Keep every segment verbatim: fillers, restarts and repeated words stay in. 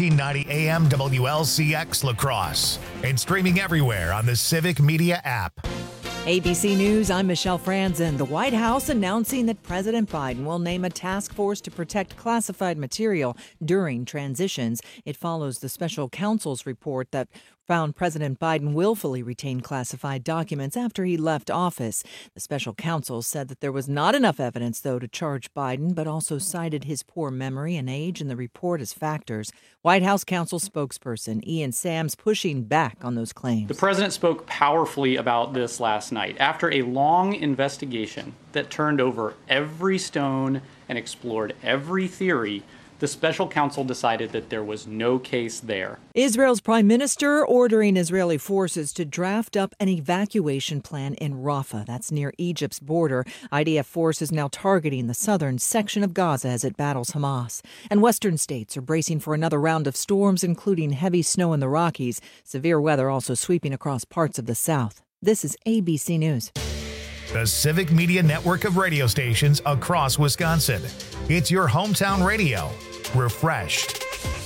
fourteen ninety A M W L C X La Crosse and streaming everywhere on the Civic Media app. A B C News, I'm Michelle Franzen. The White House announcing that President Biden will name a task force to protect classified material during transitions. It follows the special counsel's report that found President Biden willfully retained classified documents after he left office. The special counsel said that there was not enough evidence, though, to charge Biden, but also cited his poor memory and age in the report as factors. White House counsel spokesperson Ian Sams pushing back on those claims. The president spoke powerfully about this last night. After a long investigation that turned over every stone and explored every theory, the special counsel decided that there was no case there. Israel's prime minister ordering Israeli forces to draft up an evacuation plan in Rafah. That's near Egypt's border. I D F forces now targeting the southern section of Gaza as it battles Hamas. And western states are bracing for another round of storms, including heavy snow in the Rockies. Severe weather also sweeping across parts of the south. This is A B C News. The Civic Media network of radio stations across Wisconsin. It's your hometown radio. Refreshed.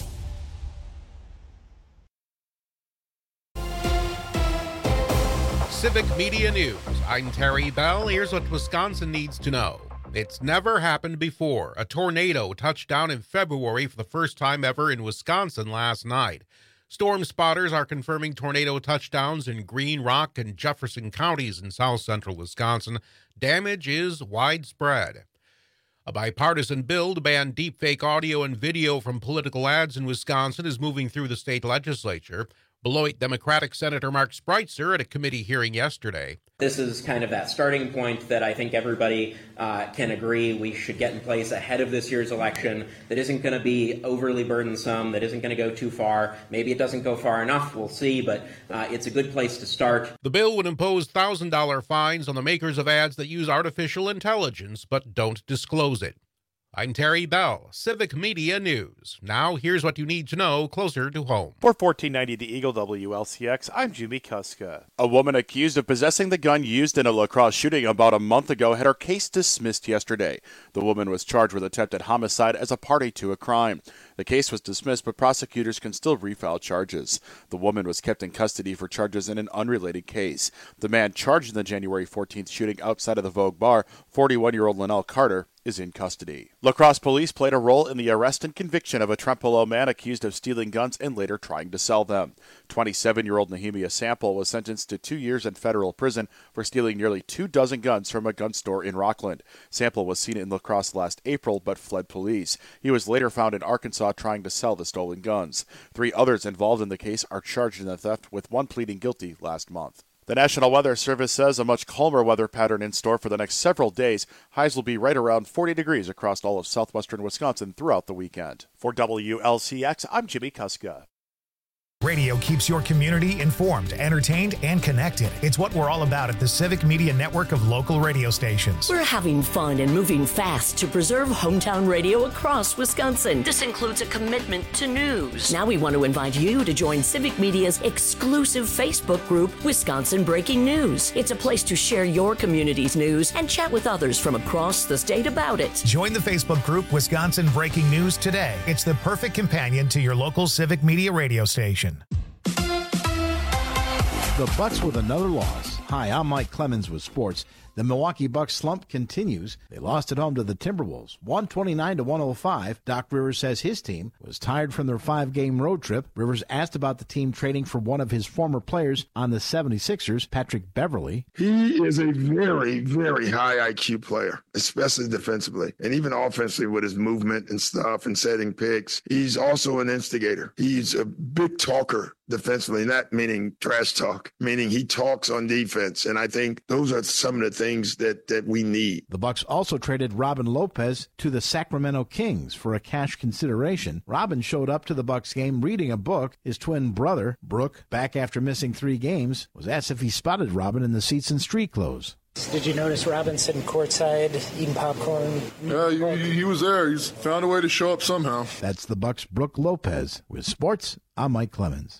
Civic Media News. I'm Terry Bell. Here's what Wisconsin needs to know. It's never happened before. A tornado touched down in February for the first time ever in Wisconsin last night. Storm spotters are confirming tornado touchdowns in Green Rock and Jefferson counties in south central Wisconsin. Damage is widespread. A bipartisan bill to ban deepfake audio and video from political ads in Wisconsin is moving through the state legislature. Beloit Democratic Senator Mark Spreitzer at a committee hearing yesterday. This is kind of that starting point that I think everybody uh, can agree we should get in place ahead of this year's election that isn't going to be overly burdensome, that isn't going to go too far. Maybe it doesn't go far enough, we'll see, but uh, it's a good place to start. The bill would impose one thousand dollars fines on the makers of ads that use artificial intelligence but don't disclose it. I'm Terry Bell, Civic Media News. Now, here's what you need to know closer to home. For fourteen ninety The Eagle W L C X, I'm Jimmy Kuska. A woman accused of possessing the gun used in a La Crosse shooting about a month ago had her case dismissed yesterday. The woman was charged with attempted homicide as a party to a crime. The case was dismissed, but prosecutors can still refile charges. The woman was kept in custody for charges in an unrelated case. The man charged in the January fourteenth shooting outside of the Vogue Bar, forty-one-year-old Linnell Carter, is in custody. La Crosse police played a role in the arrest and conviction of a Trempealeau man accused of stealing guns and later trying to sell them. twenty-seven-year-old Nehemia Sample was sentenced to two years in federal prison for stealing nearly two dozen guns from a gun store in Rockland. Sample was seen in La Crosse last April but fled police. He was later found in Arkansas trying to sell the stolen guns. Three others involved in the case are charged in the theft, with one pleading guilty last month. The National Weather Service says a much calmer weather pattern in store for the next several days. Highs will be right around forty degrees across all of southwestern Wisconsin throughout the weekend. For W L C X, I'm Jimmy Kuska. Radio keeps your community informed, entertained, and connected. It's what we're all about at the Civic Media network of local radio stations. We're having fun and moving fast to preserve hometown radio across Wisconsin. This includes a commitment to news. Now we want to invite you to join Civic Media's exclusive Facebook group, Wisconsin Breaking News. It's a place to share your community's news and chat with others from across the state about it. Join the Facebook group Wisconsin Breaking News today. It's the perfect companion to your local Civic Media radio station. The Bucks with another loss. Hi, I'm Mike Clemens with sports. The Milwaukee Bucks slump continues. They lost at home to the Timberwolves, one twenty-nine to one oh five. Doc Rivers says his team was tired from their five-game road trip. Rivers asked about the team trading for one of his former players on the seventy-sixers, Patrick Beverley. He is a very, very high I Q player, especially defensively, and even offensively with his movement and stuff and setting picks. He's also an instigator. He's a big talker defensively, not meaning trash talk, meaning he talks on defense, and I think those are some of the things that, that we need. The Bucks also traded Robin Lopez to the Sacramento Kings for a cash consideration. Robin showed up to the Bucks game reading a book. His twin brother, Brooke, back after missing three games, was asked if he spotted Robin in the seats in street clothes. Did you notice Robin sitting courtside eating popcorn? Yeah, he, he was there. He's found a way to show up somehow. That's the Bucks' Brooke Lopez. With sports, I'm Mike Clemens.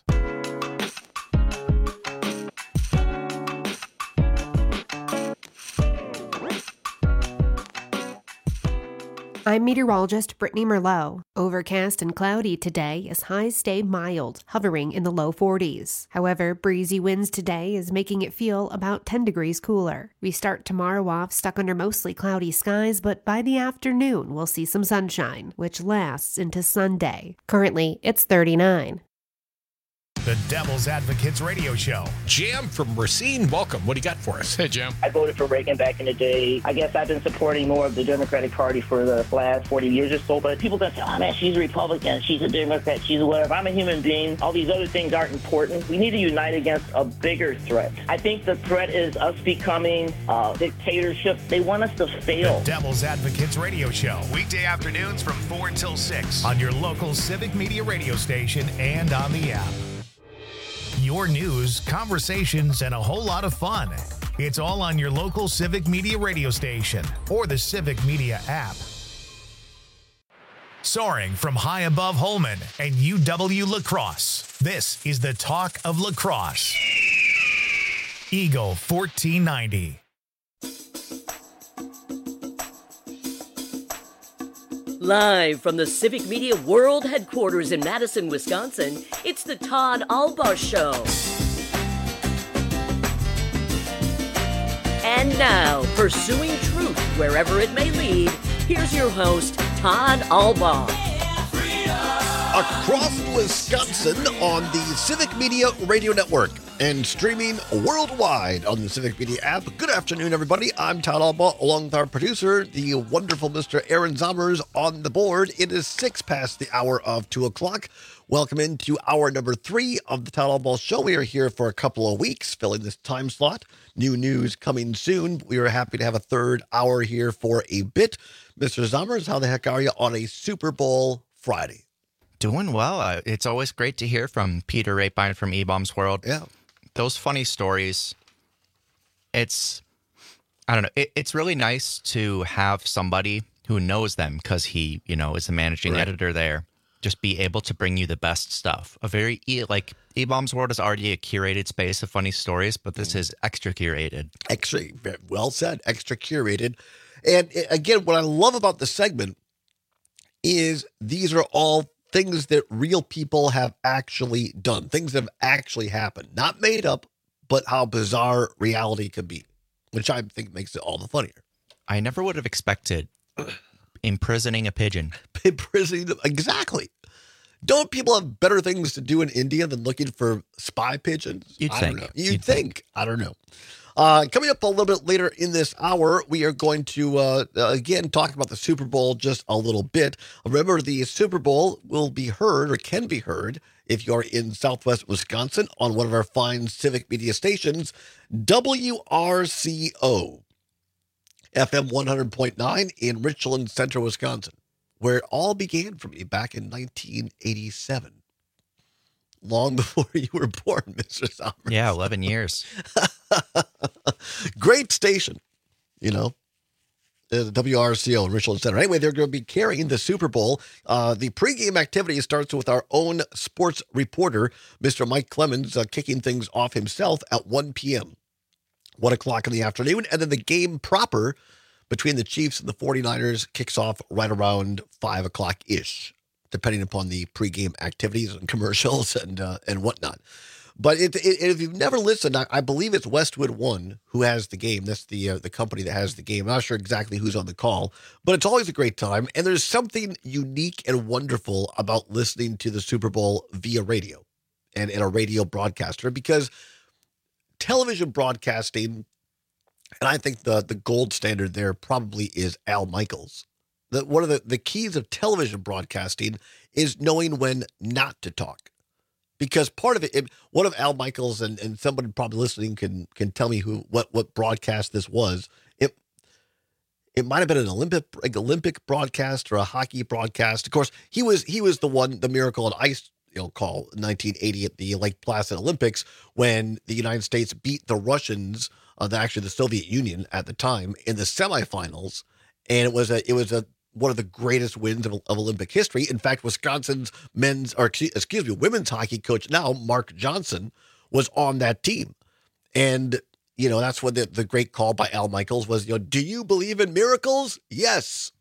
I'm meteorologist Brittany Merlot. Overcast and cloudy today as highs stay mild, hovering in the low forties. However, breezy winds today is making it feel about ten degrees cooler. We start tomorrow off stuck under mostly cloudy skies, but by the afternoon we'll see some sunshine, which lasts into Sunday. Currently, it's thirty-nine. The Devil's Advocates Radio Show. Jam from Racine, welcome. What do you got for us? Hey, Jam. I voted for Reagan back in the day. I guess I've been supporting more of the Democratic Party for the last forty years or so, but people don't say, oh, man, she's a Republican, she's a Democrat, she's a whatever. I'm a human being. All these other things aren't important. We need to unite against a bigger threat. I think the threat is us becoming a dictatorship. They want us to fail. The Devil's Advocates Radio Show. Weekday afternoons from four until six on your local Civic Media radio station and on the app. Your news, conversations, and a whole lot of fun. It's all on your local Civic Media radio station or the Civic Media app. Soaring from high above Holman and U W La Crosse, this is the Talk of La Crosse. Eagle fourteen ninety. Live from the Civic Media World Headquarters in Madison, Wisconsin, it's the Todd Albaugh Show. And now, pursuing truth wherever it may lead, here's your host, Todd Albaugh. Across Wisconsin on the Civic Media Radio Network and streaming worldwide on the Civic Media app. Good afternoon, everybody. I'm Todd Albaugh, along with our producer, the wonderful Mister Aaron Zommers on the board. It is six past the hour of two o'clock. Welcome into hour number three of the Todd Albaugh Show. We are here for a couple of weeks, filling this time slot. New news coming soon. We are happy to have a third hour here for a bit. Mister Zommers, how the heck are you on a Super Bowl Friday? Doing well. Uh, it's always great to hear from Peter Rapine from E-Bombs World. Yeah. Those funny stories, it's, I don't know, it, it's really nice to have somebody who knows them because he, you know, is the managing right. editor there, just be able to bring you the best stuff. A very, like, E-Bombs World is already a curated space of funny stories, but this is extra curated. Extra, well said, extra curated. And again, what I love about the segment is these are all things that real people have actually done, things that have actually happened, not made up, but how bizarre reality can be, which I think makes it all the funnier. I never would have expected imprisoning a pigeon. Imprisoning them, exactly. Don't people have better things to do in India than looking for spy pigeons? You'd I think. Don't know. You'd, You'd think. think. I don't know. Uh, coming up a little bit later in this hour, we are going to, uh, again, talk about the Super Bowl just a little bit. Remember, the Super Bowl will be heard or can be heard if you're in Southwest Wisconsin on one of our fine Civic Media stations, W R C O, F M one hundred point nine in Richland Center, Wisconsin, where it all began for me back in nineteen eighty-seven. Long before you were born, Mister Zommers. Yeah, eleven years. Great station, you know, the W R C O, Richland Center. Anyway, they're going to be carrying the Super Bowl. Uh, the pregame activity starts with our own sports reporter, Mister Mike Clemens, uh, kicking things off himself at one p.m., one o'clock in the afternoon. And then the game proper between the Chiefs and the forty-niners kicks off right around five o'clock-ish, depending upon the pregame activities and commercials and uh, and whatnot. But it, it, if you've never listened, I, I believe it's Westwood One who has the game. That's the uh, the company that has the game. I'm not sure exactly who's on the call, but it's always a great time. And there's something unique and wonderful about listening to the Super Bowl via radio and in a radio broadcaster, because television broadcasting, and I think the, the gold standard there probably is Al Michaels. The, one of the, the keys of television broadcasting is knowing when not to talk. Because part of it, it one of Al Michaels, and, and somebody probably listening can can tell me who what, what broadcast this was. It it might have been an Olympic like Olympic broadcast or a hockey broadcast. Of course, he was he was the one, the Miracle on Ice, you know, call in nineteen eighty at the Lake Placid Olympics when the United States beat the Russians, uh, the, actually the Soviet Union at the time, in the semifinals, and it was a it was a one of the greatest wins of, of Olympic history. In fact, Wisconsin's men's, or excuse me, women's hockey coach now, Mark Johnson, was on that team. And, you know, that's when the, the great call by Al Michaels was, you know, do you believe in miracles? Yes.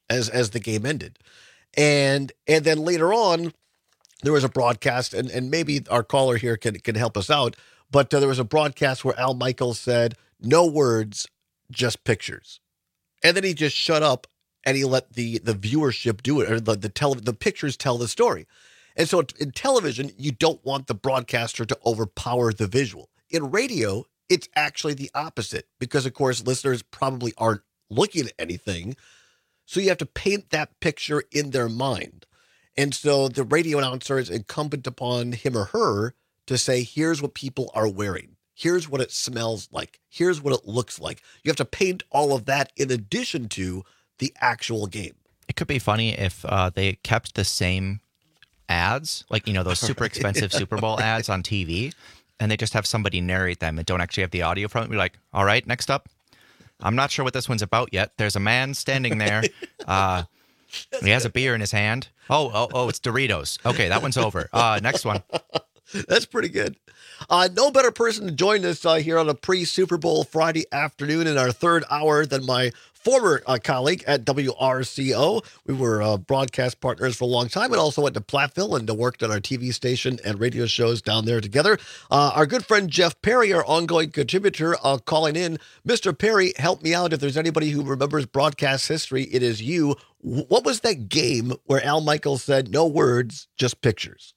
as as the game ended. And and then later on, there was a broadcast, and, and maybe our caller here can, can help us out, but uh, there was a broadcast where Al Michaels said, no words, just pictures. And then he just shut up and he let the, the viewership do it, or the the, tele, the pictures tell the story. And so in television, you don't want the broadcaster to overpower the visual. In radio, it's actually the opposite because, of course, listeners probably aren't looking at anything. So you have to paint that picture in their mind. And so the radio announcer is incumbent upon him or her to say, here's what people are wearing. Here's what it smells like. Here's what it looks like. You have to paint all of that in addition to the actual game. It could be funny if uh, they kept the same ads, like, you know, those super expensive Super Bowl ads on T V, and they just have somebody narrate them and don't actually have the audio from it. We're like, all right, next up. I'm not sure what this one's about yet. There's a man standing there. Uh, he has a beer in his hand. Oh, oh, oh, it's Doritos. Okay, that one's over. Uh, next one. That's pretty good. Uh, no better person to join us uh, here on a pre-Super Bowl Friday afternoon in our third hour than my former uh, colleague at W R C O. We were uh, broadcast partners for a long time and also went to Platteville and worked on our T V station and radio shows down there together. Uh, our good friend Jeff Perry, our ongoing contributor, uh, calling in. Mister Perry, help me out. If there's anybody who remembers broadcast history, it is you. What was that game where Al Michaels said, no words, just pictures?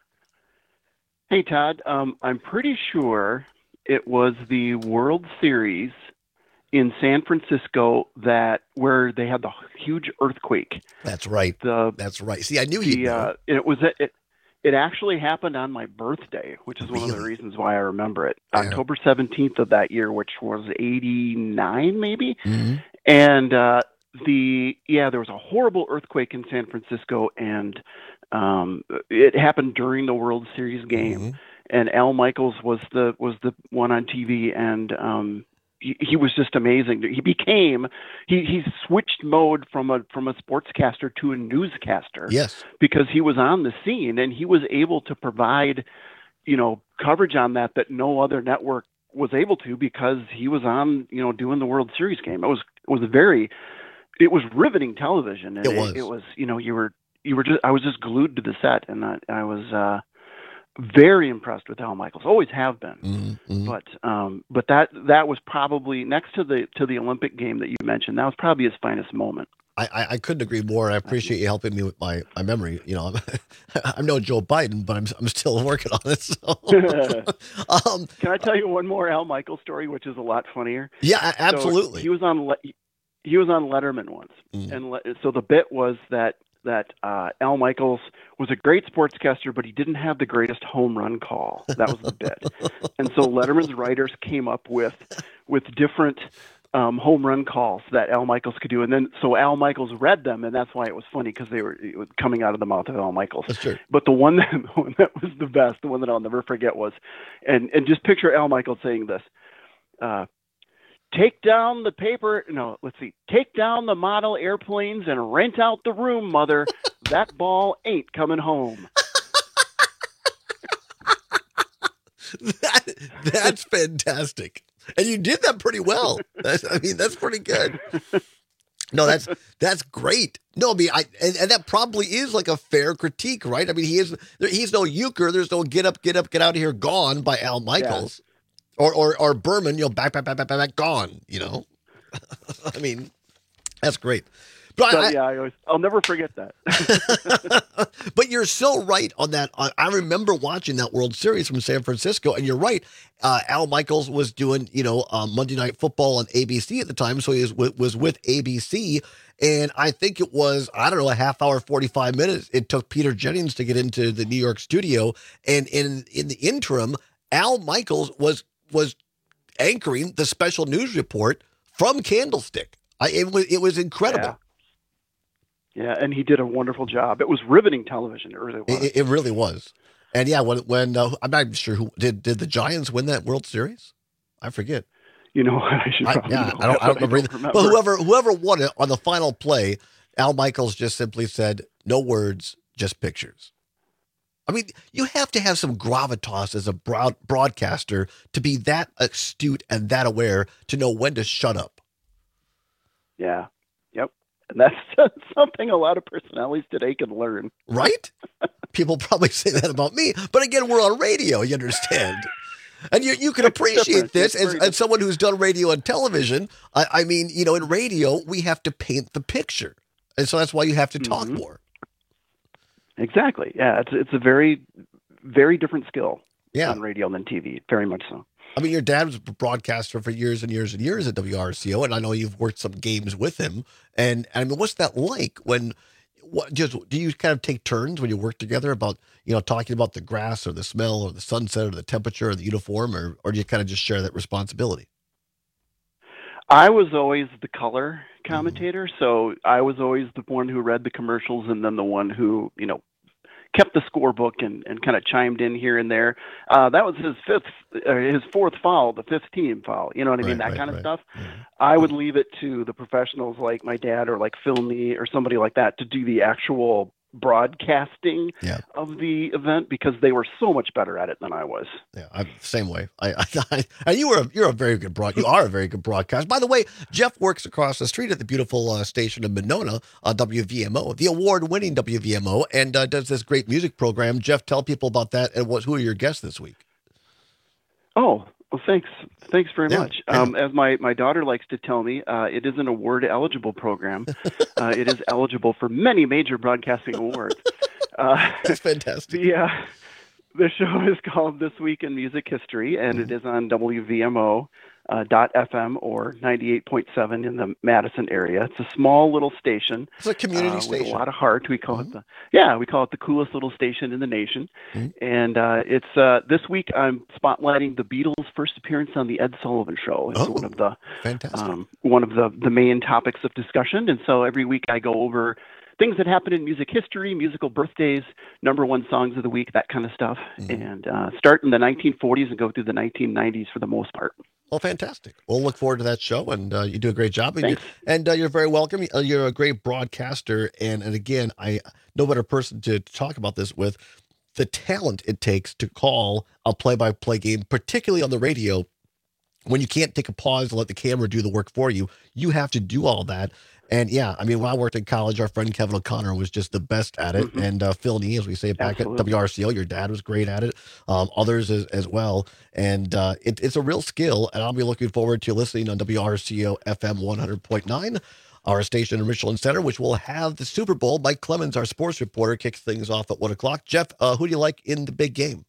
Hey, Todd. Um, I'm pretty sure it was the World Series in San Francisco that where they had the huge earthquake. That's right. The, That's right. See, I knew the, you. Uh, it was it. It actually happened on my birthday, which is really? one of the reasons why I remember it. Yeah. October seventeenth of that year, which was eighty-nine, maybe. Mm-hmm. And uh, the yeah, there was a horrible earthquake in San Francisco, and um, it happened during the World Series game. Mm-hmm. And Al Michaels was the was the one on T V, and um, he, he was just amazing. He became he he switched mode from a from a sportscaster to a newscaster. Yes, because he was on the scene and he was able to provide, you know, coverage on that that no other network was able to, because he was on, you know, doing the World Series game. It was it was a very it was riveting television. And it was. It, it was you know you were you were just I was just glued to the set, and I, I was. Uh, Very impressed with Al Michaels. Always have been, mm-hmm. but um, but that that was probably next to the to the Olympic game that you mentioned. That was probably his finest moment. I, I, I couldn't agree more. I appreciate you helping me with my, my memory. You know, I'm, I'm no Joe Biden, but I'm I'm still working on it. So. um, Can I tell you one more Al Michaels story, which is a lot funnier? Yeah, absolutely. So he was on he was on Letterman once, mm. and so the bit was that. that uh, Al Michaels was a great sportscaster, but he didn't have the greatest home run call. That was the bit. And so Letterman's writers came up with with different um, home run calls that Al Michaels could do. And then so Al Michaels read them, and that's why it was funny, because they were it was coming out of the mouth of Al Michaels. That's true. But the one that, the one that was the best, the one that I'll never forget was, and, and just picture Al Michaels saying this, uh, Take down the paper. No, let's see. Take down the model airplanes and rent out the room, mother. That ball ain't coming home. that, that's fantastic. And you did that pretty well. That's, I mean, that's pretty good. No, that's that's great. No, I mean, I and, and that probably is like a fair critique, right? I mean, he is he's no euchre. There's no get up, get up, get out of here, gone by Al Michaels. Yeah. Or, or or Berman, you know, back, back, back, back, back, gone, you know. I mean, that's great. But so, I, yeah, I always, I'll never forget that. But you're so right on that. I, I remember watching that World Series from San Francisco, and you're right. Uh, Al Michaels was doing, you know, uh, Monday Night Football on A B C at the time, so he was, was with A B C. And I think it was, I don't know, a half hour, forty-five minutes. It took Peter Jennings to get into the New York studio. And in, in the interim, Al Michaels was was anchoring the special news report from Candlestick. I, it was it was incredible. Yeah. yeah, and he did a wonderful job. It was riveting television. It really was. It, it really was. And yeah, when when uh, I'm not sure who did did the Giants win that World Series? I forget. You know, I should probably I, yeah, know I don't, that, I don't remember, I don't remember. But whoever whoever won it on the final play, Al Michaels just simply said, "No words, just pictures." I mean, you have to have some gravitas as a broad broadcaster to be that astute and that aware to know when to shut up. Yeah. Yep. And that's something a lot of personalities today can learn. Right? People probably say that about me. But again, we're on radio, you understand. And you you can appreciate this as, as someone who's done radio and television. I, I mean, you know, in radio, we have to paint the picture. And so that's why you have to talk mm-hmm. more. Exactly. Yeah, it's it's a very, very different skill yeah. on radio than T V. Very much so. I mean, your dad was a broadcaster for years and years and years at W R C O, and I know you've worked some games with him. And I mean, what's that like when, what, just, do you kind of take turns when you work together about, you know, talking about the grass or the smell or the sunset or the temperature or the uniform, or, or do you kind of just share that responsibility? I was always the color commentator, mm-hmm. so I was always the one who read the commercials and then the one who, you know, kept the scorebook and, and kind of chimed in here and there. Uh, that was his fifth, uh, his fourth foul, the fifth team foul. You know what I mean? Right, that right, kind of right. stuff. Mm-hmm. I would leave it to the professionals like my dad or like Phil Nee or somebody like that to do the actual broadcasting yeah. of the event because they were so much better at it than I was. Yeah, I'm same way. I, I, I and you were a, you're a very good broad. You are a very good broadcaster. By the way, Jeff works across the street at the beautiful uh, station in Monona, uh, W V M O, the award-winning W V M O, and uh, does this great music program. Jeff, tell people about that and what who are your guests this week? Oh. Well, thanks. Thanks very yeah, much. Um, as my, my daughter likes to tell me, uh, it is an award-eligible program. uh, it is eligible for many major broadcasting awards. Uh, That's fantastic. The, uh, the show is called This Week in Music History, and mm-hmm. it is on W V M O uh, dot F M or ninety-eight point seven in the Madison area. It's a small little station. It's a community uh, station. With a lot of heart. We call mm-hmm. it the yeah, we call it the coolest little station in the nation. Mm-hmm. And uh, it's uh, this week I'm spotlighting the Beatles' first appearance on the Ed Sullivan Show. It's oh, one of the fantastic. Um, one of the the main topics of discussion. And so every week I go over things that happened in music history, musical birthdays, number one songs of the week, that kind of stuff, mm-hmm. and uh, start in the nineteen forties and go through the nineteen nineties for the most part. Well, fantastic. We'll look forward to that show, and uh, you do a great job. And, Thanks. you, and uh, you're very welcome. You're a great broadcaster, and, and again, I no better person to talk about this with. The talent it takes to call a play-by-play game, particularly on the radio, when you can't take a pause and let the camera do the work for you. You have to do all that. And yeah, I mean, when I worked in college, our friend Kevin O'Connor was just the best at it. Mm-hmm. And uh, Phil Nee, as we say back Absolutely. At W R C O, your dad was great at it. Um, others as, as well. And uh, it, it's a real skill. And I'll be looking forward to listening on W R C O F M one hundred point nine, our station in Richland Center, which will have the Super Bowl. Mike Clemens, our sports reporter, kicks things off at one o'clock. Jeff, uh, who do you like in the big game?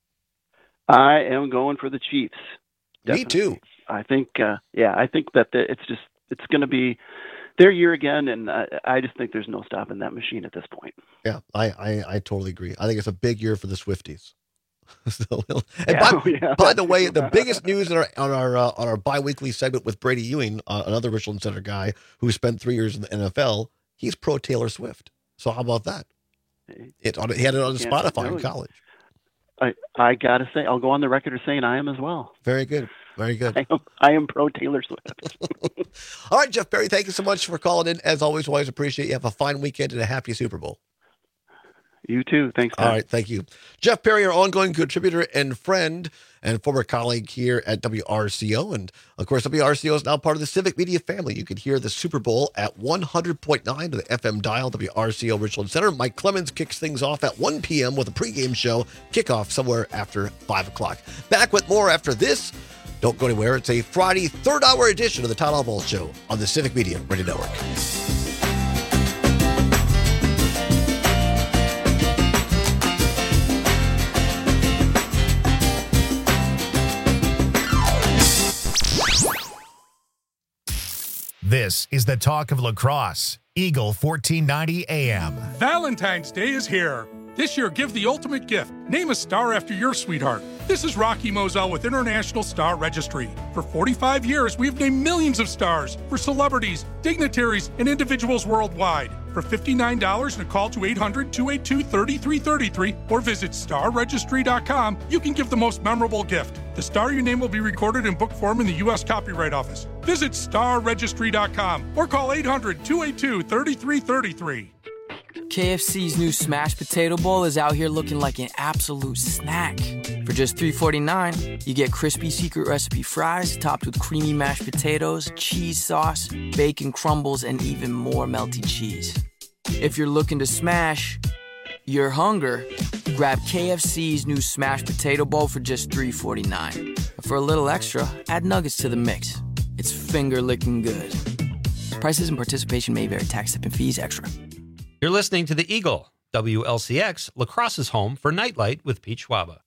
I am going for the Chiefs. Definitely. Me too. I think, uh, yeah, I think that the, it's just, it's going to be their year again, and I, I just think there's no stopping that machine at this point. Yeah, I, I, I totally agree. I think it's a big year for the Swifties. so, and yeah, by, oh, yeah. by the way, the biggest news on our on our uh, on our biweekly segment with Brady Ewing, uh, another Richland Center guy who spent three years in the N F L, he's pro Taylor Swift. So how about that? It on he had it on yeah, Spotify in college. I I gotta say, I'll go on the record as saying I am as well. Very good. Very good. I am, I am pro Taylor Swift. All right, Jeff Perry, thank you so much for calling in. As always, always appreciate you. Have a fine weekend and a happy Super Bowl. You too. Thanks, Tom. All right, thank you. Jeff Perry, our ongoing contributor and friend and former colleague here at W R C O. And, of course, W R C O is now part of the Civic Media family. You can hear the Super Bowl at one hundred point nine to the F M dial, W R C O Richland Center. Mike Clemens kicks things off at one p.m. with a pregame show, kickoff somewhere after five o'clock. Back with more after this. Don't go anywhere. It's a Friday third hour edition of the Todd Oswalt Show on the Civic Media Radio Network. This is the talk of lacrosse. Eagle fourteen ninety A M. Valentine's Day is here. This year, give the ultimate gift. Name a star after your sweetheart. This is Rocky Moselle with International Star Registry. For forty-five years, we've named millions of stars for celebrities, dignitaries, and individuals worldwide. For fifty-nine dollars and a call to eight hundred, two eight two, three three three three or visit star registry dot com, you can give the most memorable gift. The star you name will be recorded in book form in the U S Copyright Office. Visit star registry dot com or call eight hundred, two eight two, three three three three. K F C's new Smashed Potato Bowl is out here looking like an absolute snack. For just three forty-nine, you get crispy secret recipe fries topped with creamy mashed potatoes, cheese sauce, bacon crumbles, and even more melty cheese. If you're looking to smash your hunger, grab K F C's new Smashed Potato Bowl for just three forty-nine. And for a little extra, add nuggets to the mix. It's finger-licking good. Prices and participation may vary. Tax, tip, and fees extra. You're listening to The Eagle, W L C X, La Crosse's home for Nightlight with Pete Schwaba.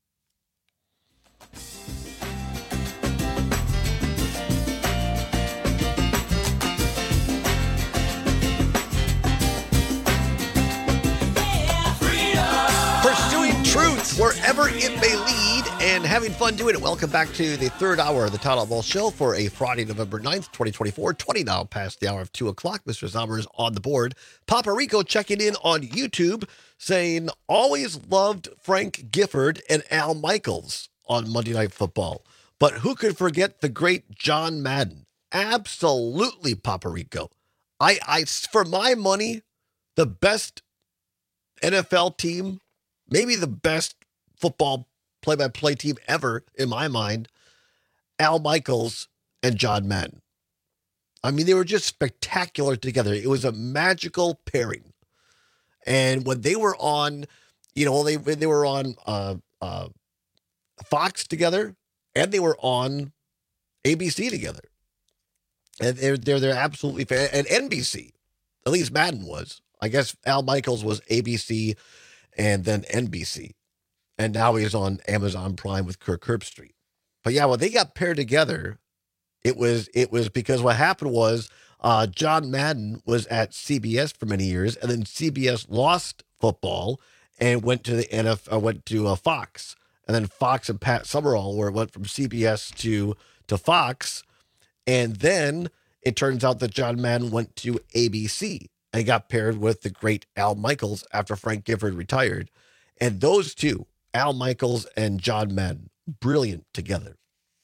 Pursuing truth wherever it may lead and having fun doing it. Welcome back to the third hour of the Todd Ball Show for a Friday, November ninth, twenty twenty-four. twenty now past the hour of two o'clock. Mister Zommers on the board. Papa Rico checking in on YouTube saying, always loved Frank Gifford and Al Michaels on Monday Night Football. But who could forget the great John Madden? Absolutely, Papa Rico. I, I, for my money, the best N F L team, maybe the best football play-by-play team ever, in my mind, Al Michaels and John Madden. I mean, they were just spectacular together. It was a magical pairing. And when they were on, you know, they they were on uh, uh, Fox together, and they were on A B C together. And they're, they're, they're absolutely fan. And N B C, at least Madden was. I guess Al Michaels was A B C and then N B C. And now he's on Amazon Prime with Kirk Herbstreit. But yeah, when they got paired together, it was it was because what happened was uh, John Madden was at C B S for many years, and then C B S lost football and went to the N F L, uh, went to uh, Fox, and then Fox and Pat Summerall, where it went from C B S to to Fox, and then it turns out that John Madden went to A B C and got paired with the great Al Michaels after Frank Gifford retired, and those two, Al Michaels and John Madden, brilliant together.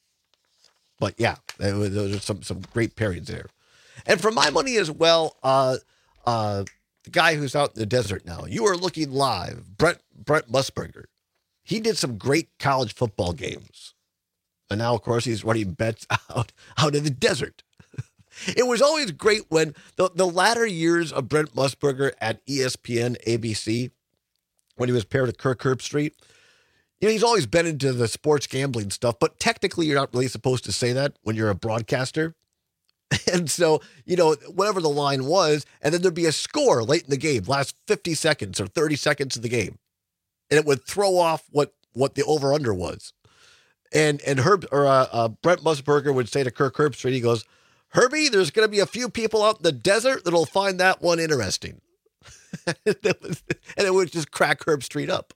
But yeah, those are some some great pairings there. And for my money as well, uh, uh, the guy who's out in the desert now, you are looking live, Brent Brent Musburger. He did some great college football games, and now of course he's running bets out out in the desert. It was always great when the the latter years of Brent Musburger at E S P N, A B C, when he was paired with Kirk Herbstreit. You know, he's always been into the sports gambling stuff, but technically you're not really supposed to say that when you're a broadcaster. And so, you know, whatever the line was, and then there'd be a score late in the game, last fifty seconds or thirty seconds of the game. And it would throw off what, what the over-under was. And and Herb or uh, uh, Brent Musburger would say to Kirk Herbstreit, he goes, Herbie, there's going to be a few people out in the desert that'll find that one interesting. That was, and it would just crack Herbstreit up.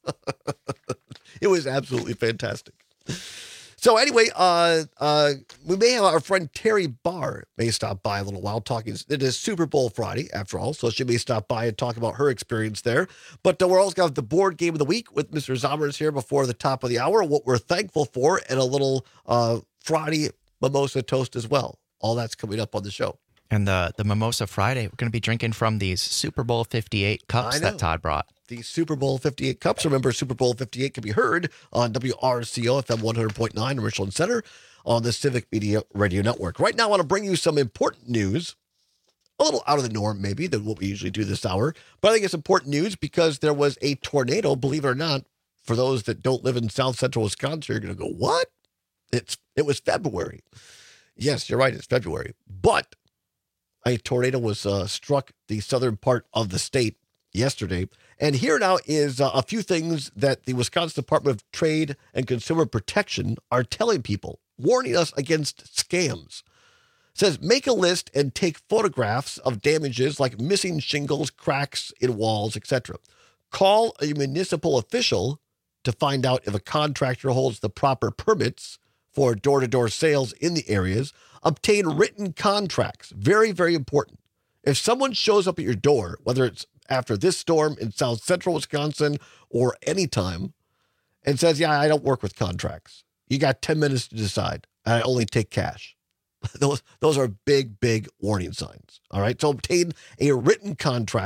It was absolutely fantastic. So anyway, uh, uh, we may have our friend Terry Barr may stop by a little while talking. It is Super Bowl Friday, after all, so she may stop by and talk about her experience there. But uh, we're also going to have the board game of the week with Mister Zommers here before the top of the hour, what we're thankful for, and a little uh, Friday mimosa toast as well. All that's coming up on the show. And the, the Mimosa Friday, we're going to be drinking from these Super Bowl fifty-eight cups that Todd brought. The Super Bowl fifty-eight cups. Remember, Super Bowl fifty-eight can be heard on W R C O F M one hundred point nine in Richland Center on the Civic Media Radio Network. Right now, I want to bring you some important news, a little out of the norm maybe than what we usually do this hour, but I think it's important news because there was a tornado, believe it or not. For those that don't live in South Central Wisconsin, you're going to go, what? It's It was February. Yes, you're right, it's February. But a tornado was uh, struck the southern part of the state yesterday. And here now is uh, a few things that the Wisconsin Department of Trade and Consumer Protection are telling people, warning us against scams. It says, make a list and take photographs of damages like missing shingles, cracks in walls, et cetera. Call a municipal official to find out if a contractor holds the proper permits for door-to-door sales in the areas. Obtain written contracts. Very, very important. If someone shows up at your door, whether it's after this storm in South Central Wisconsin or anytime, and says, yeah, I don't work with contracts. You got ten minutes to decide. I only take cash. those, those are big, big warning signs. All right. So obtain a written contract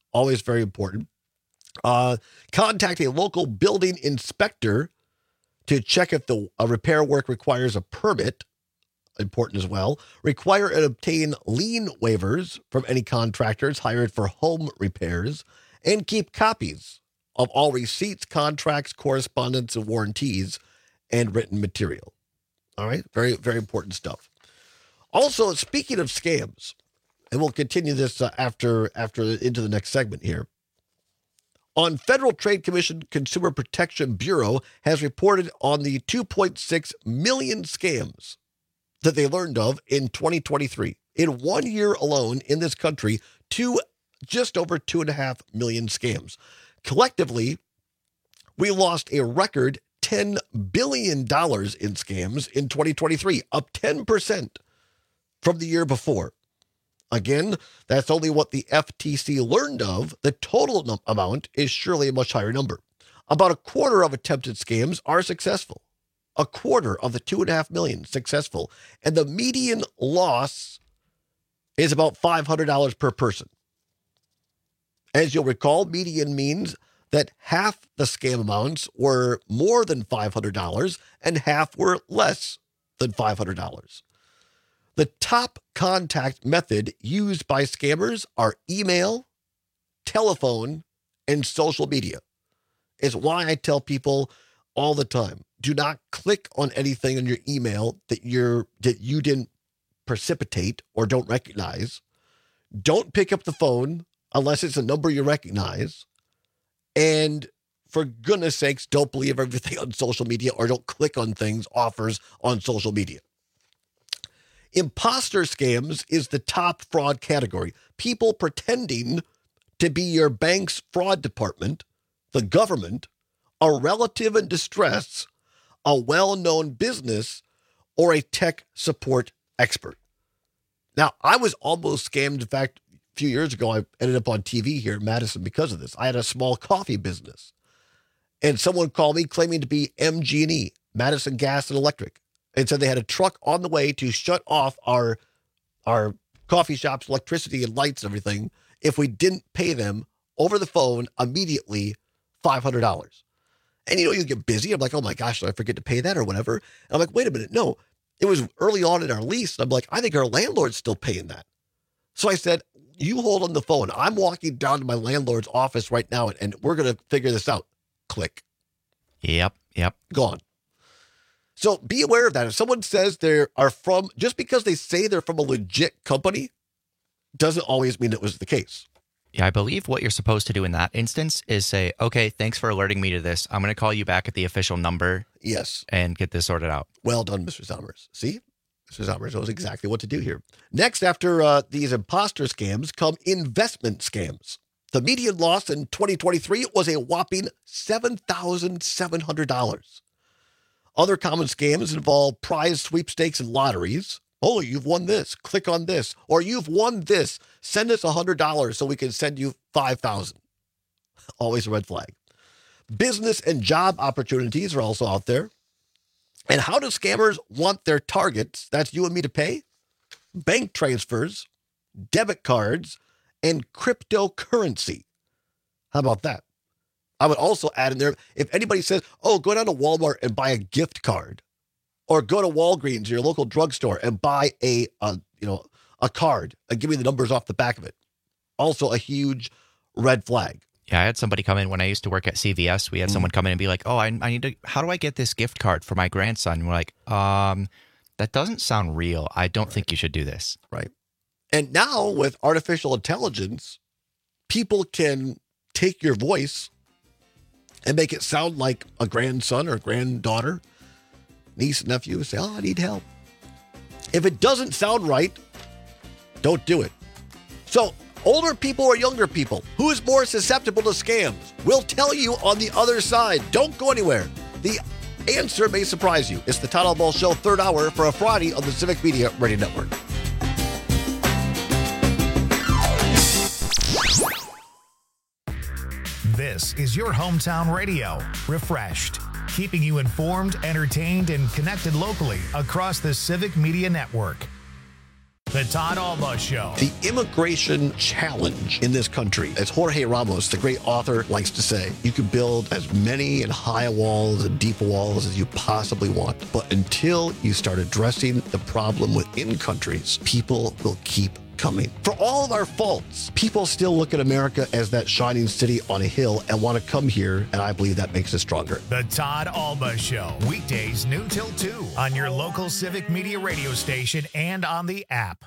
Always very important. Uh, contact a local building inspector to check if the uh, repair work requires a permit. Important as well. Require and obtain lien waivers from any contractors hired for home repairs, and keep copies of all receipts, contracts, correspondence, and warranties, and written material. All right, very, very important stuff. Also, speaking of scams, and we'll continue this uh, after after into the next segment here. On Federal Trade Commission Consumer Protection Bureau has reported on the two point six million scams that they learned of in twenty twenty-three. In one year alone in this country, two, just over two and a half million scams. Collectively, we lost a record ten billion dollars in scams in twenty twenty-three, up ten percent from the year before. Again, that's only what the F T C learned of. The total num- amount is surely a much higher number. About a quarter of attempted scams are successful. A quarter of the two and a half million successful. And the median loss is about five hundred dollars per person. As you'll recall, median means that half the scam amounts were more than five hundred dollars and half were less than five hundred dollars. The top contact method used by scammers are email, telephone, and social media. It's why I tell people all the time, do not click on anything in your email that you're that you didn't precipitate or don't recognize. Don't pick up the phone unless it's a number you recognize. And for goodness sakes, don't believe everything on social media or don't click on things, offers on social media. Imposter scams is the top fraud category. People pretending to be your bank's fraud department, the government, a relative in distress, a well-known business, or a tech support expert. Now, I was almost scammed. In fact, a few years ago, I ended up on T V here in Madison because of this. I had a small coffee business, and someone called me claiming to be M G and E, Madison Gas and Electric, and said they had a truck on the way to shut off our, our coffee shop's electricity and lights and everything if we didn't pay them over the phone immediately five hundred dollars. And, you know, you get busy. I'm like, oh, my gosh, did I forget to pay that or whatever? And I'm like, wait a minute. No, it was early on in our lease. And I'm like, I think our landlord's still paying that. So I said, you hold on the phone. I'm walking down to my landlord's office right now, and, and we're going to figure this out. Click. Yep, yep. Gone. So be aware of that. If someone says they are from, just because they say they're from a legit company, doesn't always mean it was the case. Yeah, I believe what you're supposed to do in that instance is say, okay, thanks for alerting me to this. I'm going to call you back at the official number. Yes. And get this sorted out. Well done, Mister Zommers. See? Mister Zommers knows exactly what to do here. Next, after uh, these imposter scams, come investment scams. The median loss in twenty twenty-three was a whopping seven thousand seven hundred dollars. Other common scams involve prize sweepstakes and lotteries. Oh, you've won this. Click on this. Or you've won this. Send us one hundred dollars so we can send you five thousand dollars. Always a red flag. Business and job opportunities are also out there. And how do scammers want their targets, that's you and me, to pay? Bank transfers, debit cards, and cryptocurrency. How about that? I would also add in there, if anybody says, oh, go down to Walmart and buy a gift card, or go to Walgreens or your local drugstore and buy a, a you know, a card and give me the numbers off the back of it. Also a huge red flag. Yeah, I had somebody come in when I used to work at C V S. We had mm. someone come in and be like, oh, I, I need to, how do I get this gift card for my grandson? And we're like, um, that doesn't sound real. I don't right. think you should do this. Right. And now with artificial intelligence, people can take your voice and make it sound like a grandson or granddaughter, niece, nephew, say, oh, I need help. If it doesn't sound right, don't do it. So older people or younger people, who is more susceptible to scams? We'll tell you on the other side. Don't go anywhere. The answer may surprise you. It's the Todd Ball Show, third hour for a Friday on the Civic Media Radio Network. This is your hometown radio, Refreshed, keeping you informed, entertained, and connected locally across the Civic Media Network. The Todd Alba Show. The immigration challenge in this country, as Jorge Ramos, the great author, likes to say, you can build as many and high walls and deep walls as you possibly want. But until you start addressing the problem within countries, people will keep coming. For all of our faults, people still look at America as that shining city on a hill and want to come here, and I believe that makes us stronger. The Todd Alba Show, weekdays noon till two on your local Civic Media radio station and on the app.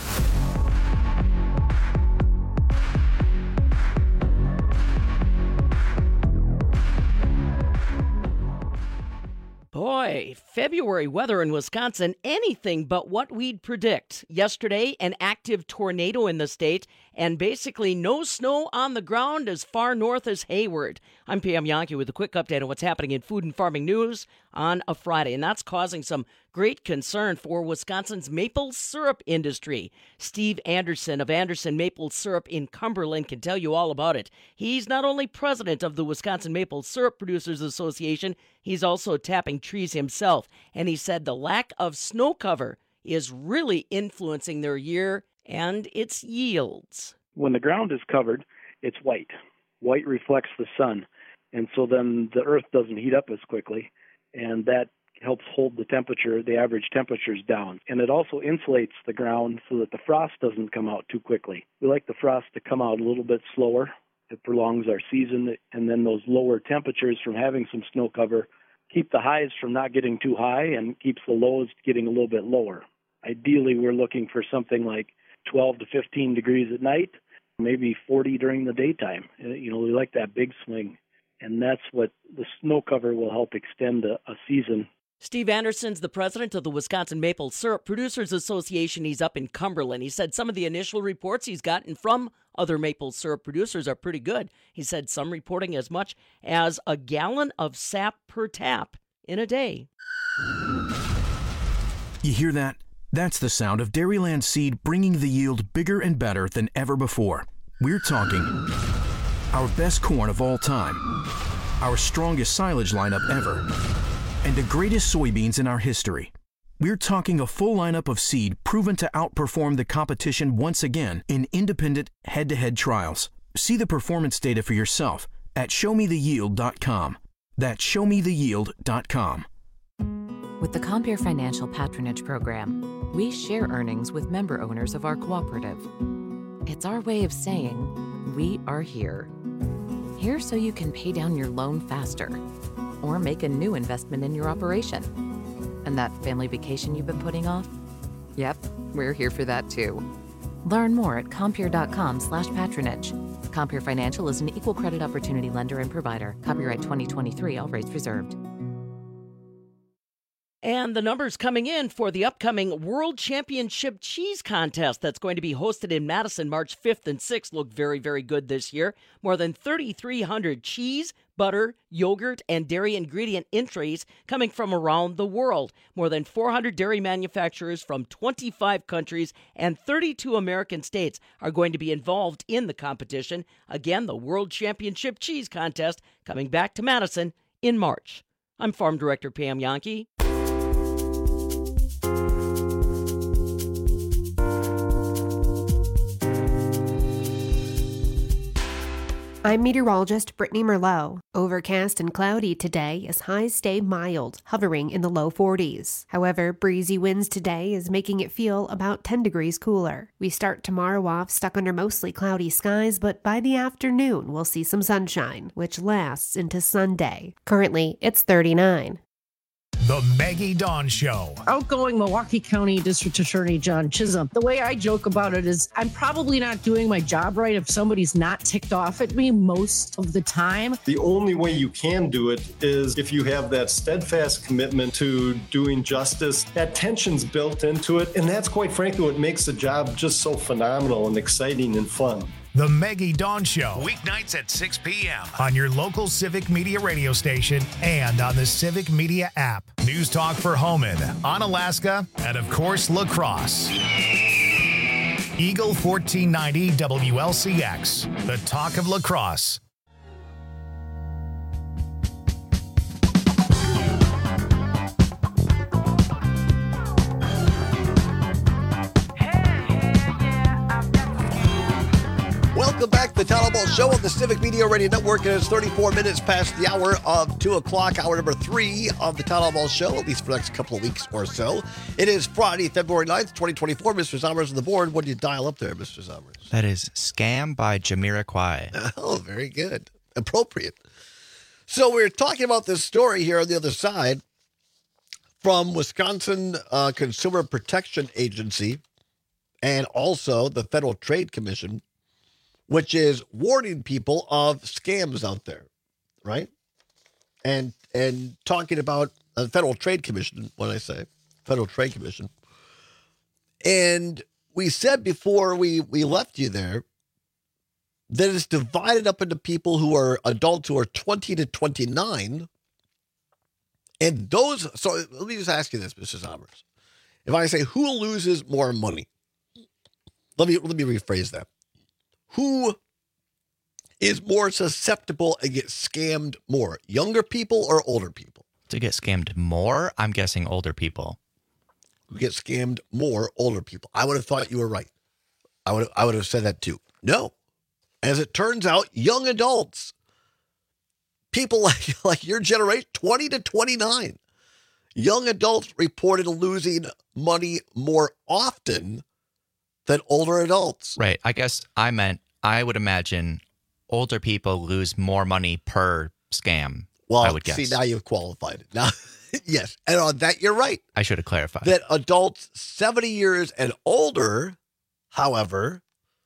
Boy, February weather in Wisconsin, anything but what we'd predict. Yesterday, an active tornado in the state, and basically no snow on the ground as far north as Hayward. I'm Pam Yankee with a quick update on what's happening in food and farming news on a Friday, and that's causing some great concern for Wisconsin's maple syrup industry. Steve Anderson of Anderson Maple Syrup in Cumberland can tell you all about it. He's not only president of the Wisconsin Maple Syrup Producers Association, he's also tapping trees himself, and he said the lack of snow cover is really influencing their year and its yields. When the ground is covered, it's white. White reflects the sun, and so then the earth doesn't heat up as quickly, and that helps hold the temperature, the average temperatures down. And it also insulates the ground so that the frost doesn't come out too quickly. We like the frost to come out a little bit slower. It prolongs our season, and then those lower temperatures from having some snow cover keep the highs from not getting too high and keeps the lows getting a little bit lower. Ideally, we're looking for something like twelve to fifteen degrees at night, maybe forty during the daytime. You know, we like that big swing, and that's what the snow cover will help extend a, a season. Steve Anderson's the president of the Wisconsin Maple Syrup Producers Association. He's up in Cumberland. He said some of the initial reports he's gotten from other maple syrup producers are pretty good. He said some reporting as much as a gallon of sap per tap in a day. You hear that? That's the sound of Dairyland Seed bringing the yield bigger and better than ever before. We're talking our best corn of all time, our strongest silage lineup ever, and the greatest soybeans in our history. We're talking a full lineup of seed proven to outperform the competition once again in independent head-to-head trials. See the performance data for yourself at show me the yield dot com. That's show me the yield dot com. With the Compeer Financial Patronage Program, we share earnings with member owners of our cooperative. It's our way of saying, we are here. Here so you can pay down your loan faster or make a new investment in your operation. And that family vacation you've been putting off? Yep, we're here for that too. Learn more at compeer dot com slash patronage. Compeer Financial is an equal credit opportunity lender and provider. Copyright twenty twenty-three, all rights reserved. And the numbers coming in for the upcoming World Championship Cheese Contest that's going to be hosted in Madison March fifth and sixth look very, very good this year. More than thirty-three hundred cheese, butter, yogurt, and dairy ingredient entries coming from around the world. More than four hundred dairy manufacturers from twenty-five countries and thirty-two American states are going to be involved in the competition. Again, the World Championship Cheese Contest coming back to Madison in March. I'm Farm Director Pam Yankee. I'm meteorologist Brittany Merlot. Overcast and cloudy today as highs stay mild, hovering in the low forties. However, breezy winds today is making it feel about ten degrees cooler. We start tomorrow off stuck under mostly cloudy skies, but by the afternoon we'll see some sunshine, which lasts into Sunday. Currently, it's thirty-nine. The Maggie Dawn Show. Outgoing Milwaukee County District Attorney John Chisholm. The way I joke about it is I'm probably not doing my job right if somebody's not ticked off at me most of the time. The only way you can do it is if you have that steadfast commitment to doing justice. That tension's built into it, and that's quite frankly what makes the job just so phenomenal and exciting and fun. The Maggie Dawn Show, weeknights at six p.m. on your local Civic Media radio station and on the Civic Media app. News talk for Homan, Onalaska, and of course, La Crosse. Eagle fourteen ninety W L C X, the talk of La Crosse. The Town Hall Show on the Civic Media Radio Network. It is thirty-four minutes past the hour of two o'clock, hour number three of the Town Hall Show, at least for the next couple of weeks or so. It is Friday, February ninth, twenty twenty-four. Mister Zommers on the board. What do you dial up there, Mister Zommers? That is Scam by Jamiroquai. Oh, very good. Appropriate. So we're talking about this story here on the other side from Wisconsin uh, Consumer Protection Agency and also the Federal Trade Commission, which is warning people of scams out there, right? And and talking about the Federal Trade Commission, when I say Federal Trade Commission. And we said before we, we left you there that it's divided up into people who are adults who are twenty to twenty-nine. And those, so let me just ask you this, Mister Zommers. If I say who loses more money, let me let me rephrase that. Who is more susceptible and get scammed more, younger people or older people? To get scammed more, I'm guessing older people. Who get scammed more, older people. I would have thought you were right. I would I would have said that too. No. As it turns out, young adults, people like, like your generation, twenty to twenty-nine, young adults reported losing money more often than older adults. Right. I guess I meant, I would imagine older people lose more money per scam. Well, I would guess. See, now you've qualified it. Now, yes. And on that, you're right. I should have clarified. That adults seventy years and older, however,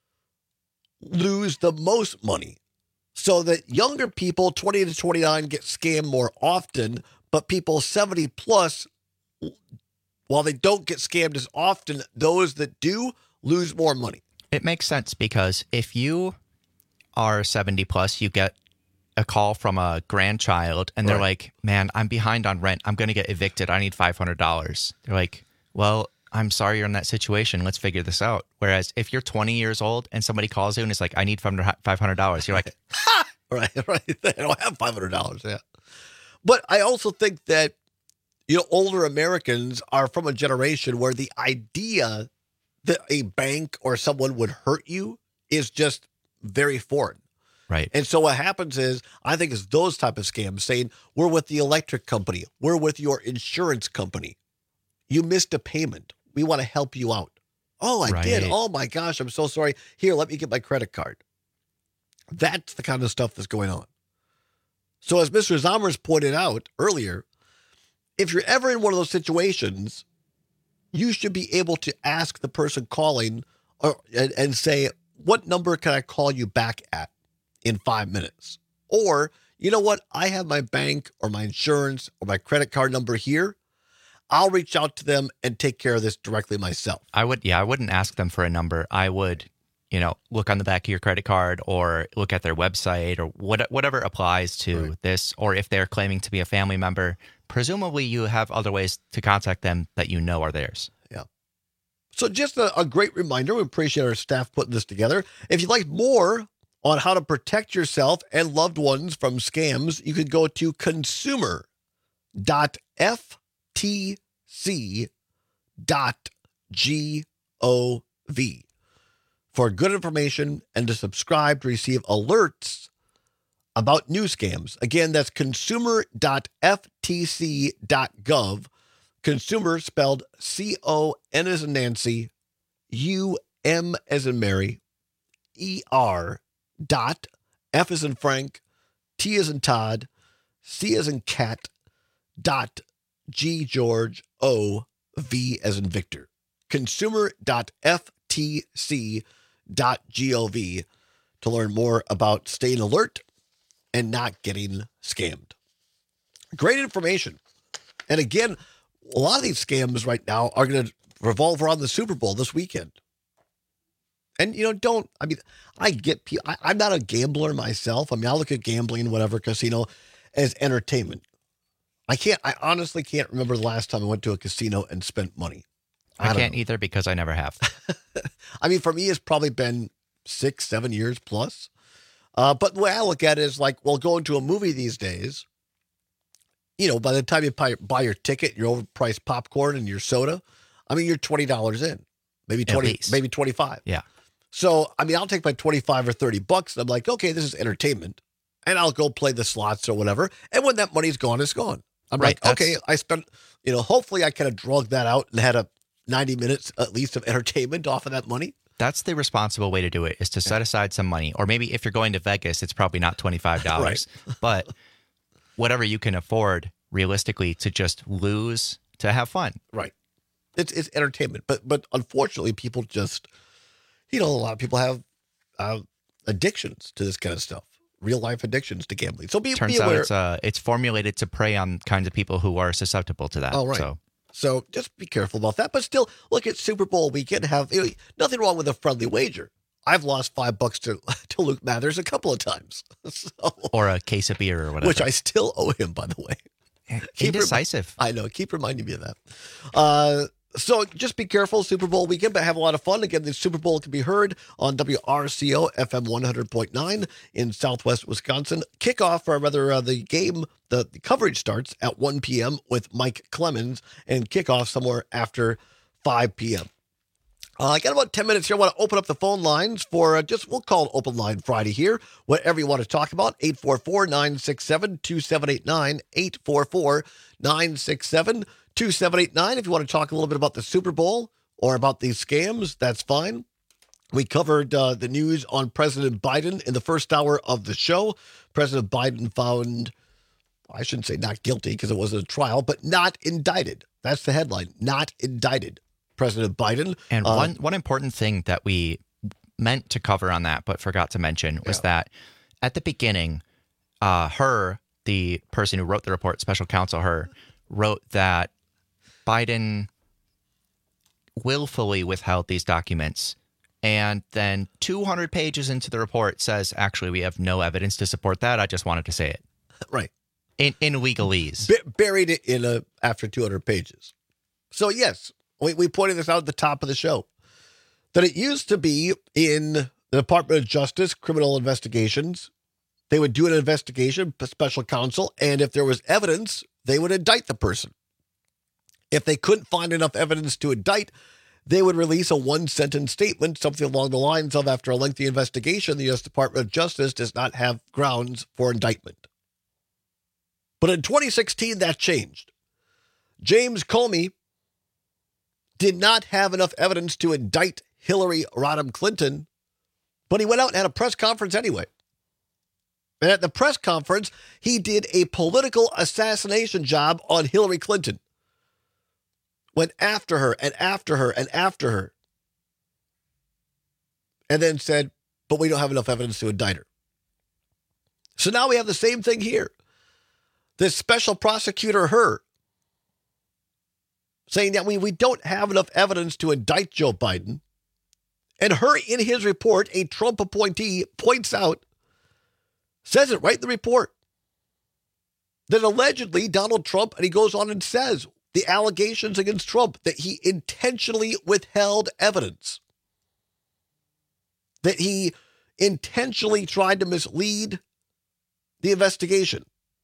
lose the most money. So that younger people, twenty to twenty-nine, get scammed more often, but people seventy plus, while they don't get scammed as often, those that do lose more money. It makes sense because if you are seventy plus, you get a call from a grandchild and they're Right. like, man, I'm behind on rent. I'm going to get evicted. I need five hundred dollars. They're like, well, I'm sorry you're in that situation. Let's figure this out. Whereas if you're twenty years old and somebody calls you and is like, I need five hundred dollars, you're like, ha! Right, right. They don't have five hundred dollars, yeah. But I also think that, you know, older Americans are from a generation where the idea that a bank or someone would hurt you is just very foreign. Right. And so what happens is, I think it's those type of scams saying, we're with the electric company. We're with your insurance company. You missed a payment. We want to help you out. Oh, I Right. did. Oh my gosh, I'm so sorry. Here, let me get my credit card. That's the kind of stuff that's going on. So as Mister Zommers pointed out earlier, if you're ever in one of those situations, you should be able to ask the person calling or, and, and say, what number can I call you back at in five minutes? Or, you know what? I have my bank or my insurance or my credit card number here. I'll reach out to them and take care of this directly myself. I would, yeah, I wouldn't ask them for a number. I would, you know, look on the back of your credit card or look at their website or what, whatever applies to Right. this. Or if they're claiming to be a family member, presumably you have other ways to contact them that you know are theirs. Yeah. So just a, a great reminder. We appreciate our staff putting this together. If you'd like more on how to protect yourself and loved ones from scams, you could go to consumer dot f t c dot gov for good information and to subscribe to receive alerts about new scams. Again, that's consumer dot f t c dot gov. Consumer spelled C O N as in Nancy, U M as in Mary, E R dot F as in Frank, T as in Todd, C as in Cat, dot G George, O V as in Victor. consumer dot f t c dot gov to learn more about staying alert and not getting scammed. Great information. And again, a lot of these scams right now are going to revolve around the Super Bowl this weekend. And, you know, don't, I mean, I get, I, I'm not a gambler myself. I mean, I look at gambling, whatever, casino as entertainment. I can't, I honestly can't remember the last time I went to a casino and spent money. I, I can't know. either because I never have. I mean, for me, it's probably been six, seven years plus. Uh, but the way I look at it is like, well, going to a movie these days, you know, by the time you buy, buy your ticket, your overpriced popcorn and your soda, I mean, you're twenty dollars in, maybe twenty, maybe twenty-five. Yeah. So, I mean, I'll take my twenty-five or thirty bucks. And I'm like, okay, this is entertainment. And I'll go play the slots or whatever. And when that money's gone, it's gone. I'm Right, like, okay, I spent, you know, hopefully I kind of drug that out and had a ninety minutes at least of entertainment off of that money. That's the responsible way to do it, is to set aside some money. Or maybe if you're going to Vegas, it's probably not twenty-five dollars. Right. But whatever you can afford realistically to just lose to have fun. Right. It's it's entertainment. But but unfortunately, people just, you know, a lot of people have uh, addictions to this kind of stuff. Real life addictions to gambling. So be, Turns be aware. out it's uh it's formulated to prey on kinds of people who are susceptible to that. Oh, right. So So just be careful about that. But still, look at Super Bowl weekend. Have you know, nothing wrong with a friendly wager. I've lost five bucks to to Luke Mathers a couple of times. So, or a case of beer or whatever. which I still owe him, by the way. Keep Indecisive. remi- I know. Keep reminding me of that. Uh, so just be careful, Super Bowl weekend, but have a lot of fun. Again, the Super Bowl can be heard on W R C O F M one hundred point nine in Southwest Wisconsin. Kickoff, or rather uh, the game, the, the coverage starts at one p.m. with Mike Clemens, and kickoff somewhere after five p.m. Uh, I got about ten minutes here. I want to open up the phone lines for uh, just, we'll call it Open Line Friday here. Whatever you want to talk about, eight four four, nine six seven, two seven eight nine, eight four four, nine six seven, two seven eight nine. If you want to talk a little bit about the Super Bowl or about these scams, that's fine. We covered uh, the news on President Biden in the first hour of the show. President Biden found, I shouldn't say not guilty because it wasn't a trial, but not indicted. That's the headline, not indicted. President Biden. And uh, one one important thing that we meant to cover on that, but forgot to mention, was yeah. that at the beginning, uh, her, the person who wrote the report, special counsel, her, wrote that Biden willfully withheld these documents. And then two hundred pages into the report says, actually, we have no evidence to support that. I just wanted to say it. Right. In, in legalese. B- buried it in a after two hundred pages. So, yes. We, we pointed this out at the top of the show, that it used to be in the Department of Justice, criminal investigations. They would do an investigation, special counsel, and if there was evidence, they would indict the person. If they couldn't find enough evidence to indict, they would release a one-sentence statement, something along the lines of, after a lengthy investigation, the U S Department of Justice does not have grounds for indictment. But in twenty sixteen, that changed. James Comey did not have enough evidence to indict Hillary Rodham Clinton, but he went out and had a press conference anyway. And at the press conference, he did a political assassination job on Hillary Clinton. Went after her and after her and after her. And then said, but we don't have enough evidence to indict her. So now we have the same thing here. This special prosecutor, her, saying that we, we don't have enough evidence to indict Joe Biden. And her, in his report, a Trump appointee, points out, says it right in the report, that allegedly Donald Trump, and he goes on and says, the allegations against Trump, that he intentionally withheld evidence, that he intentionally tried to mislead the investigation.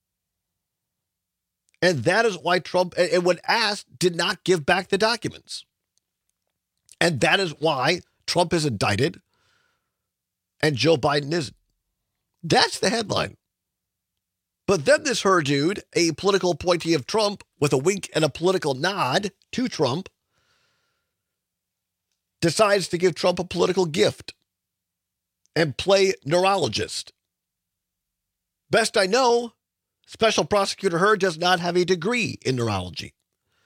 And that is why Trump, and when asked, did not give back the documents. And that is why Trump is indicted and Joe Biden isn't. That's the headline. But then this her dude, a political appointee of Trump, with a wink and a political nod to Trump, decides to give Trump a political gift and play neurologist. Best I know, Special Prosecutor Hur does not have a degree in neurology.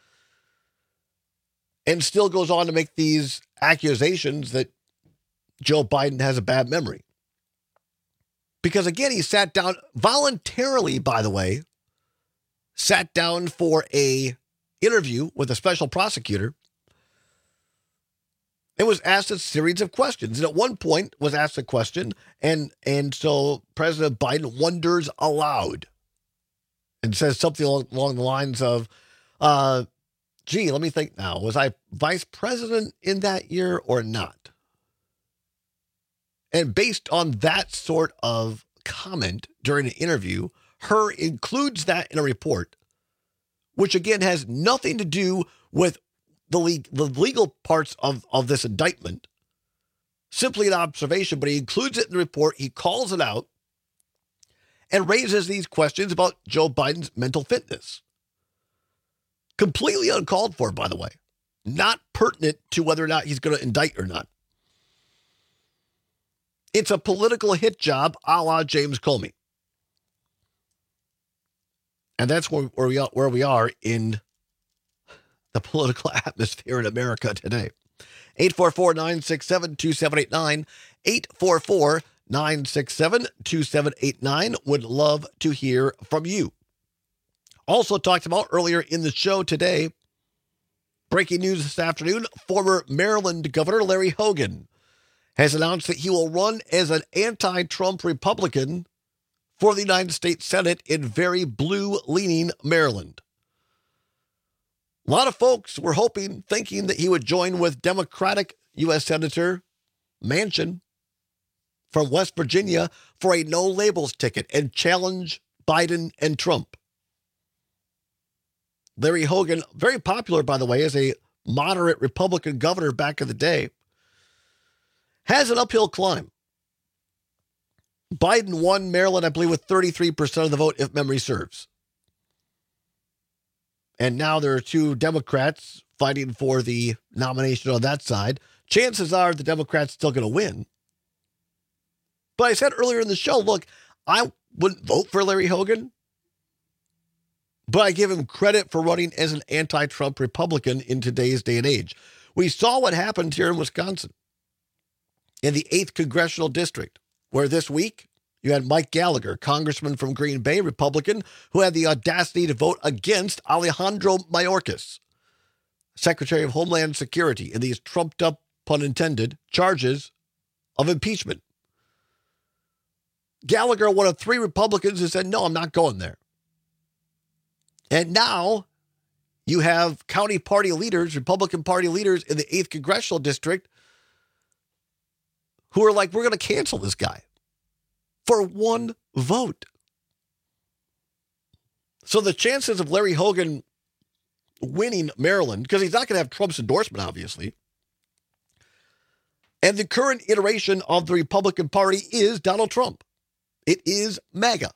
And still goes on to make these accusations that Joe Biden has a bad memory. Because again, he sat down voluntarily, by the way, sat down for a interview with a special prosecutor and was asked a series of questions. And at one point was asked a question, and, and so President Biden wonders aloud and says something along the lines of, uh, gee, let me think now. Was I vice president in that year or not? And based on that sort of comment during an interview, Hur includes that in a report, which again has nothing to do with the, le- the legal parts of, of this indictment. simply an observation, but he includes it in the report. He calls it out and raises these questions about Joe Biden's mental fitness. Completely uncalled for, by the way. Not pertinent to whether or not he's going to indict or not. It's a political hit job a la James Comey. And that's where, where, we are, where we are in the political atmosphere in America today. eight four four, nine six seven, two seven eight nine. eight four four, nine six seven, two seven eight nine. Would love to hear from you. Also talked about earlier in the show today, breaking news this afternoon, former Maryland Governor Larry Hogan has announced that he will run as an anti-Trump Republican for the United States Senate in very blue-leaning Maryland. A lot of folks were hoping, thinking that he would join with Democratic U S Senator Manchin from West Virginia for a no-labels ticket and challenge Biden and Trump. Larry Hogan, very popular, by the way, as a moderate Republican governor back in the day, has an uphill climb. Biden won Maryland, I believe, with thirty-three percent of the vote, if memory serves. And now there are two Democrats fighting for the nomination on that side. Chances are the Democrats still going to win. But I said earlier in the show, look, I wouldn't vote for Larry Hogan, but I give him credit for running as an anti-Trump Republican in today's day and age. We saw what happened here in Wisconsin, in the eighth Congressional District, where this week you had Mike Gallagher, congressman from Green Bay, Republican, who had the audacity to vote against Alejandro Mayorkas, Secretary of Homeland Security, in these trumped-up, pun intended, charges of impeachment. Gallagher, one of three Republicans who said, no, I'm not going there. And now you have county party leaders, Republican Party leaders in the eighth Congressional District who are like, we're going to cancel this guy for one vote. So the chances of Larry Hogan winning Maryland, because he's not going to have Trump's endorsement, obviously, and the current iteration of the Republican Party is Donald Trump. It is MAGA.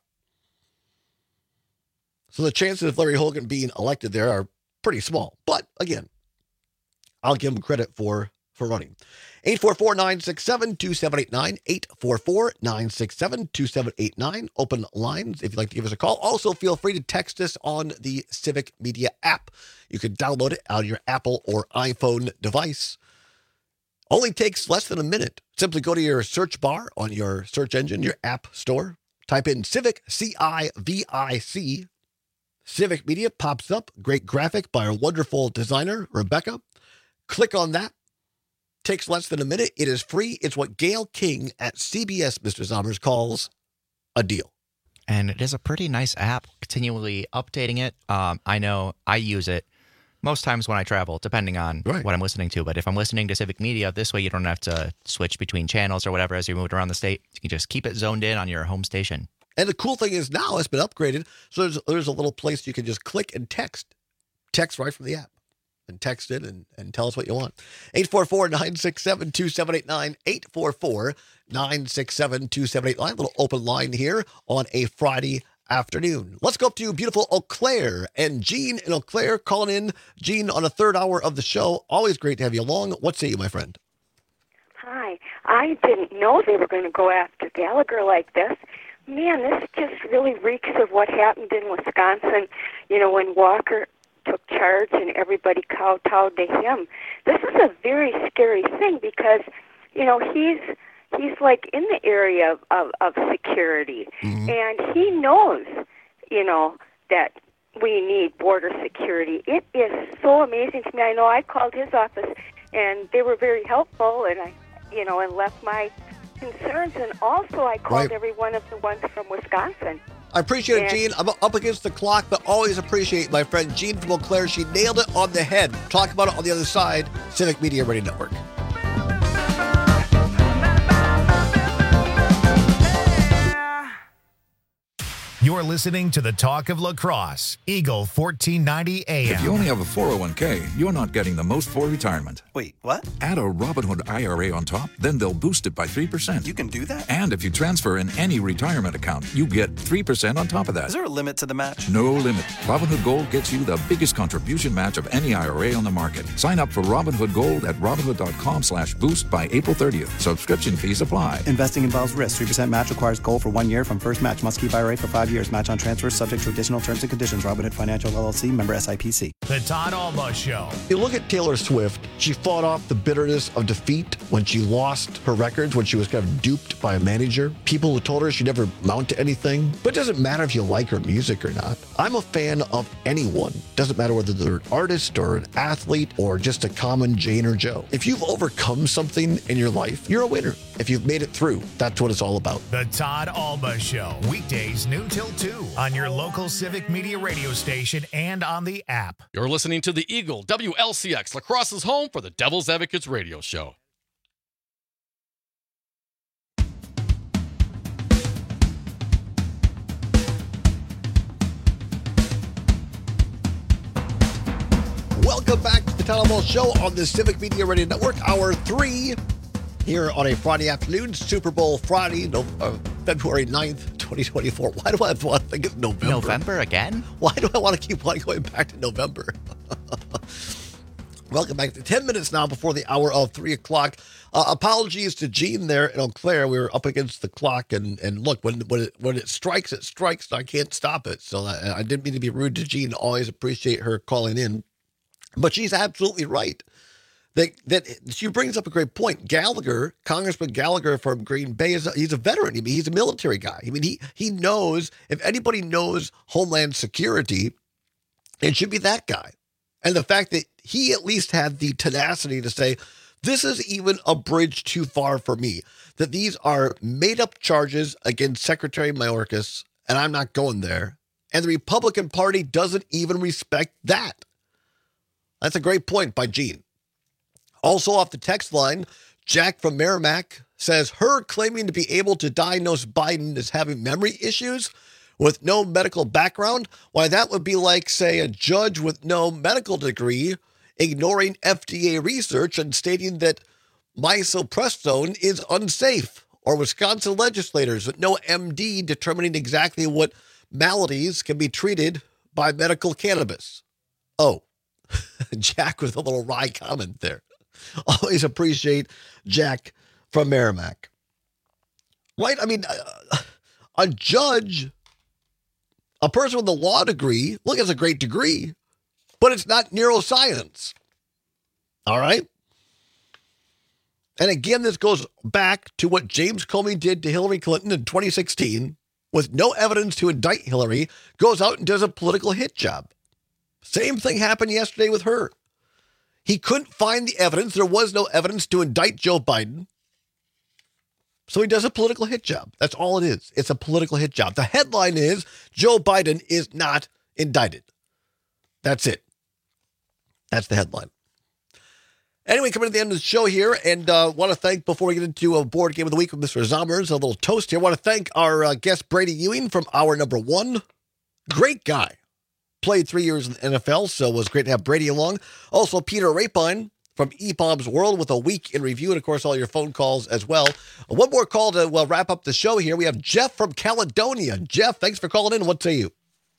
So the chances of Larry Hogan being elected there are pretty small. But again, I'll give him credit for, for running. eight four four, nine six seven, two seven eight nine. eight four four, nine six seven, two seven eight nine. Open lines if you'd like to give us a call. Also, feel free to text us on the Civic Media app. You can download it out of your Apple or iPhone device. Only takes less than a minute. Simply go to your search bar on your search engine, your app store. Type in Civic, C I V I C. Civic Media pops up. Great graphic by our wonderful designer, Rebecca. Click on that. Takes less than a minute. It is free. It's what Gail King at C B S, Mister Zommers, calls a deal. And it is a pretty nice app, continually updating it. Um, I know I use it most times when I travel, depending on right. what I'm listening to. But if I'm listening to Civic Media, this way you don't have to switch between channels or whatever as you're moving around the state. You can just keep it zoned in on your home station. And the cool thing is now it's been upgraded. So there's, there's a little place you can just click and text. Text right from the app. And text it and, and tell us what you want. eight four four, nine six seven, two seven eight nine. eight four four, nine six seven, two seven eight nine. A little open line here on a Friday afternoon. Let's go up to beautiful Eau Claire. And Gene in Eau Claire calling in. Gene on a third hour of the show. Always great to have you along. What say you, my friend? Hi. I didn't know they were going to go after Gallagher like this. Man, this just really reeks of what happened in Wisconsin, you know, when Walker took charge and everybody kowtowed to him. This is a very scary thing because, you know, he's he's like in the area of, of, of security, mm-hmm. and he knows, you know, that we need border security. It is so amazing to me. I know I called his office, and they were very helpful, and I, you know, and left my concerns, and also I called right. every one of the ones from Wisconsin. I appreciate and, it, Gene. I'm up against the clock, but always appreciate my friend Gene from Eau Claire. She nailed it on the head. Talk about it on the other side. Civic Media Radio Network. You're listening to the Talk of Lacrosse, Eagle fourteen ninety A M. If you only have a four oh one k, you're not getting the most for retirement. Wait, what? Add a Robinhood I R A on top, then they'll boost it by three percent. You can do that? And if you transfer in any retirement account, you get three percent on top of that. Is there a limit to the match? No limit. Robinhood Gold gets you the biggest contribution match of any I R A on the market. Sign up for Robinhood Gold at Robinhood.com slash boost by April thirtieth. Subscription fees apply. Investing involves risk. three percent match requires gold for one year from first match. Must keep I R A for five years. Match on transfers subject to additional terms and conditions. Robinhood Financial L L C, member S I P C. The Todd Almost Show. You look at Taylor Swift, she fought off the bitterness of defeat when she lost her records, when she was kind of duped by a manager. People who told her she'd never mount to anything. But it doesn't matter if you like her music or not. I'm a fan of anyone. Doesn't matter whether they're an artist or an athlete or just a common Jane or Joe. If you've overcome something in your life, you're a winner. If you've made it through, that's what it's all about. The Todd Alba Show, weekdays noon till two on your local Civic Media radio station and on the app. You're listening to the Eagle W L C X, Lacrosse's home for the Devil's Advocates radio show. Welcome back to the Todd Almost Show on the Civic Media Radio Network, hour three. Here on a Friday afternoon, Super Bowl Friday, no, uh, February ninth, twenty twenty-four. Why do I want to think it's November? November again? Why do I want to keep on going back to November? Welcome back to ten minutes now before the hour of three o'clock. Uh, apologies to Gene there in Eau Claire. We were up against the clock, and, and look, when when it, when it strikes, it strikes, and I can't stop it. So I, I didn't mean to be rude to Gene. Always appreciate her calling in. But she's absolutely right. That, that she brings up a great point. Gallagher, Congressman Gallagher from Green Bay, is a, he's a veteran. I mean, he's a military guy. I mean, he he knows, if anybody knows Homeland Security, it should be that guy. And the fact that he at least had the tenacity to say, this is even a bridge too far for me, that these are made-up charges against Secretary Mayorkas, and I'm not going there. And the Republican Party doesn't even respect that. That's a great point by Gene. Also off the text line, Jack from Merrimack says her claiming to be able to diagnose Biden as having memory issues with no medical background, why that would be like, say, a judge with no medical degree ignoring F D A research and stating that misoprostone is unsafe, or Wisconsin legislators with no M D determining exactly what maladies can be treated by medical cannabis. Oh, Jack with a little wry comment there. Always appreciate Jack from Merrimack. Right? I mean, a, a judge, a person with a law degree, look, it's a great degree, but it's not neuroscience. All right? And again, this goes back to what James Comey did to Hillary Clinton in twenty sixteen, with no evidence to indict Hillary, goes out and does a political hit job. Same thing happened yesterday with her. He couldn't find the evidence. There was no evidence to indict Joe Biden. So he does a political hit job. That's all it is. It's a political hit job. The headline is Joe Biden is not indicted. That's it. That's the headline. Anyway, coming to the end of the show here, and uh, want to thank, before we get into a board game of the week with Mister Zommers, a little toast here, want to thank our uh, guest Brady Ewing from hour number one. Great guy. Played three years in the N F L, so it was great to have Brady along. Also, Peter Rapine from E P O B's World with a week in review, and of course, all your phone calls as well. One more call to well, wrap up the show here. We have Jeff from Caledonia. Jeff, thanks for calling in. What say you?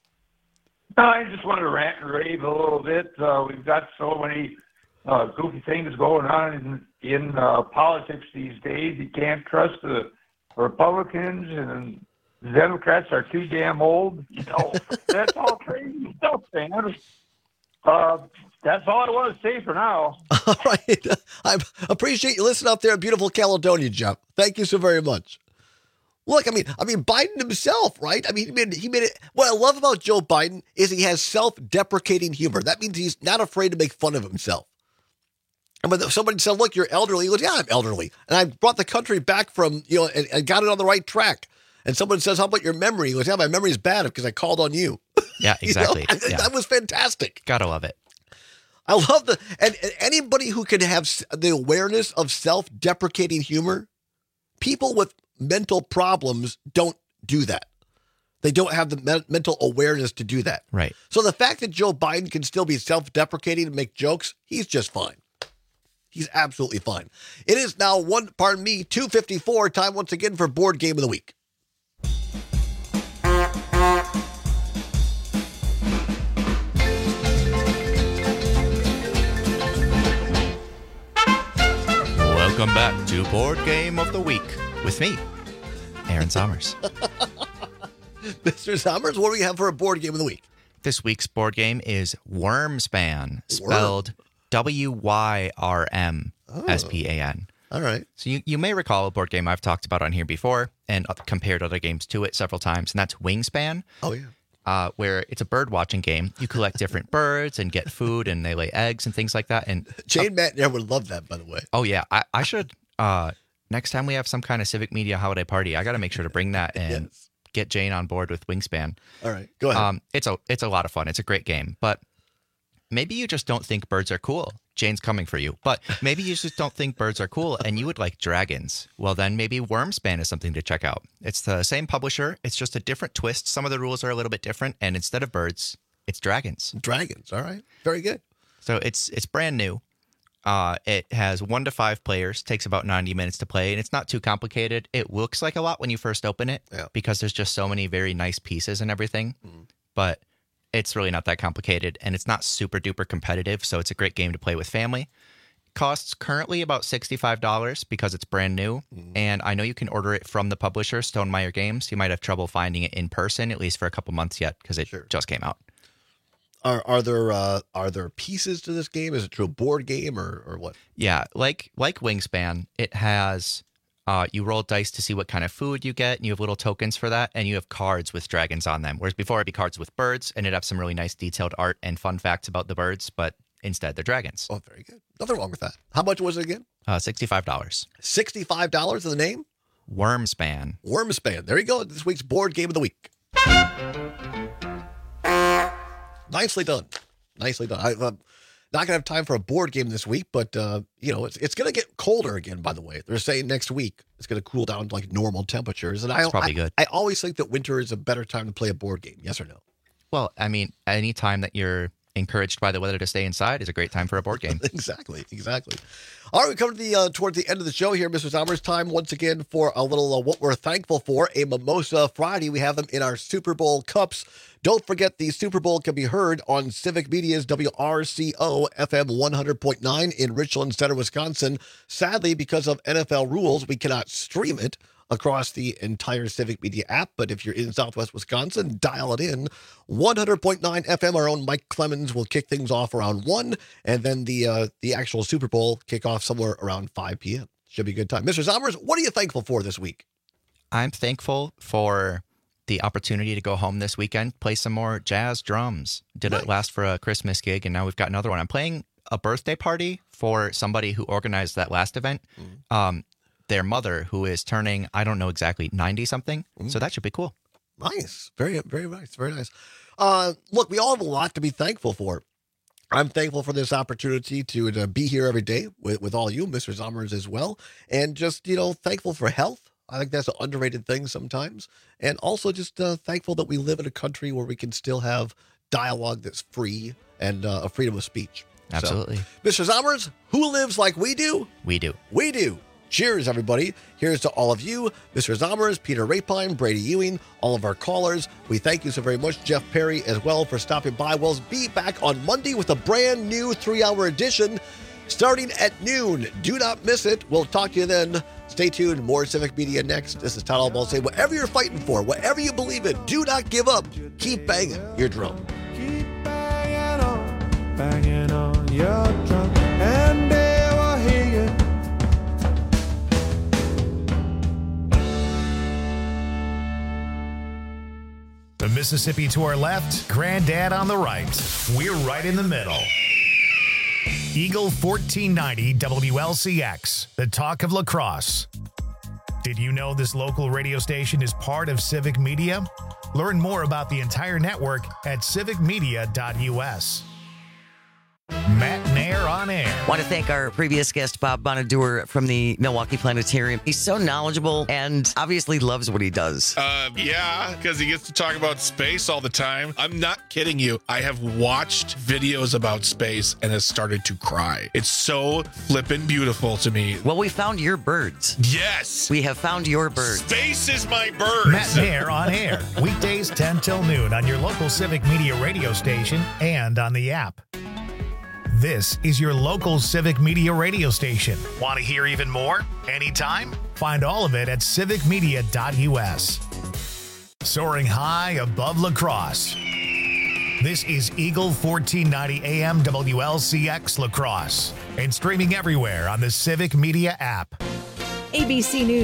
I just wanted to rant and rave a little bit. Uh, we've got so many uh, goofy things going on in, in uh, politics these days. You can't trust the Republicans, and the Democrats are too damn old. You know, that's all crazy stuff, man. Uh, that's all I want to say for now. All right. I appreciate you listening up there in beautiful Caledonia, Jeff. Thank you so very much. Look, I mean, I mean, Biden himself, right? I mean, he made, he made it. What I love about Joe Biden is he has self-deprecating humor. That means he's not afraid to make fun of himself. And when somebody said, look, you're elderly, he goes, yeah, I'm elderly. And I brought the country back from, you know, and, and got it on the right track. And someone says, how about your memory? He goes, yeah, my memory is bad because I called on you. Yeah, exactly. You know? Yeah. That was fantastic. Gotta love it. I love the, and, and anybody who can have the awareness of self-deprecating humor, people with mental problems don't do that. They don't have the me- mental awareness to do that. Right. So the fact that Joe Biden can still be self-deprecating and make jokes, he's just fine. He's absolutely fine. It is now one, pardon me, two fifty-four. Time once again for Board Game of the Week. Welcome back to Board Game of the Week with me, Aaron Sommers. Mister Sommers, what do we have for a Board Game of the Week? This week's board game is Wyrmspan, spelled W Y R M S P A N. All right. So you, you may recall a board game I've talked about on here before and compared other games to it several times, and that's Wingspan. Oh, yeah. Uh, where it's a bird watching game. You collect different birds and get food, and they lay eggs and things like that. And Jane uh, Matt would love that, by the way. Oh yeah, I, I should. Uh, next time we have some kind of civic media holiday party, I got to make sure to bring that and yes. get Jane on board with Wingspan. All right, go ahead. Um, it's a it's a lot of fun. It's a great game, but maybe you just don't think birds are cool. Jane's coming for you. But maybe you just don't think birds are cool and you would like dragons. Well, then maybe Wyrmspan is something to check out. It's the same publisher. It's just a different twist. Some of the rules are a little bit different. And instead of birds, it's dragons. Dragons. All right. Very good. So it's it's brand new. Uh, it has one to five players, takes about ninety minutes to play, and it's not too complicated. It looks like a lot when you first open it yeah. because there's just so many very nice pieces and everything. Mm. But it's really not that complicated, and it's not super duper competitive, so it's a great game to play with family. It costs currently about sixty-five dollars because it's brand new, mm. and I know you can order it from the publisher, Stonemaier Games. You might have trouble finding it in person, at least for a couple months yet, because it sure. just came out. Are are there uh, are there pieces to this game? Is it a true board game or, or what? Yeah, like like Wingspan, it has... Uh, you roll dice to see what kind of food you get, and you have little tokens for that, and you have cards with dragons on them. Whereas before, it'd be cards with birds, and it'd have some really nice detailed art and fun facts about the birds, but instead, they're dragons. Oh, very good. Nothing wrong with that. How much was it again? Uh, sixty-five dollars. sixty-five dollars is the name? Wyrmspan. Wyrmspan. There you go. This week's Board Game of the Week. Nicely done. Nicely done. I, uh, Not going to have time for a board game this week, but, uh, you know, it's it's going to get colder again, by the way. They're saying next week it's going to cool down to like normal temperatures. And That's I, probably I, good. I always think that winter is a better time to play a board game. Yes or no? Well, I mean, any time that you're encouraged by the weather to stay inside is a great time for a board game. Exactly. Exactly. All right, we come to the uh, toward the end of the show here, Mister Sommers. Time once again for a little uh, what we're thankful for, a Mimosa Friday. We have them in our Super Bowl cups. Don't forget the Super Bowl can be heard on Civic Media's W R C O F M one hundred point nine in Richland Center, Wisconsin. Sadly, because of N F L rules, we cannot stream it across the entire Civic Media app. But if you're in Southwest Wisconsin, dial it in. one hundred point nine F M. Our own Mike Clemens will kick things off around one, and then the uh, the actual Super Bowl kick off somewhere around five p.m. Should be a good time. Mister Sommers, what are you thankful for this week? I'm thankful for the opportunity to go home this weekend, play some more jazz drums. Did nice. It last for a Christmas gig, and now we've got another one. I'm playing a birthday party for somebody who organized that last event. Mm. Um, their mother, who is turning, I don't know exactly, ninety something. Mm. So that should be cool. Nice. Very, very nice. Very nice. Uh, look, we all have a lot to be thankful for. I'm thankful for this opportunity to, to be here every day with, with all you, Mister Sommers, as well. And just, you know, thankful for health. I think that's an underrated thing sometimes. And also just uh, thankful that we live in a country where we can still have dialogue that's free and uh, a freedom of speech. Absolutely. So, Mister Sommers, who lives like we do? We do. We do. Cheers, everybody. Here's to all of you, Mister Sommers, Peter Rapine, Brady Ewing, all of our callers. We thank you so very much, Jeff Perry, as well, for stopping by. We'll be back on Monday with a brand new three-hour edition starting at noon. Do not miss it. We'll talk to you then. Stay tuned. More Civic Media next. This is Todd Albaugh saying, whatever you're fighting for, whatever you believe in, do not give up. Keep banging your drum. Keep banging on, banging on your drum, and they will hear you. The Mississippi to our left, Granddad on the right. We're right in the middle. Eagle fourteen ninety W L C X, the talk of La Crosse. Did you know this local radio station is part of Civic Media? Learn more about the entire network at civic media dot U S. Matt Nair on air. Want to thank our previous guest, Bob Bonadur from the Milwaukee Planetarium. He's so knowledgeable and obviously loves what he does. Uh, yeah, because he gets to talk about space all the time. I'm not kidding you. I have watched videos about space and has started to cry. It's so flippin' beautiful to me. Well, we found your birds. Yes. We have found your birds. Space is my birds. Matt Nair on air. Weekdays ten till noon on your local Civic Media radio station and on the app. This is your local Civic Media radio station. Want to hear even more? Anytime? Find all of it at civic media dot u s. Soaring high above La Crosse. This is Eagle fourteen ninety A M W L C X La Crosse and streaming everywhere on the Civic Media app. A B C News.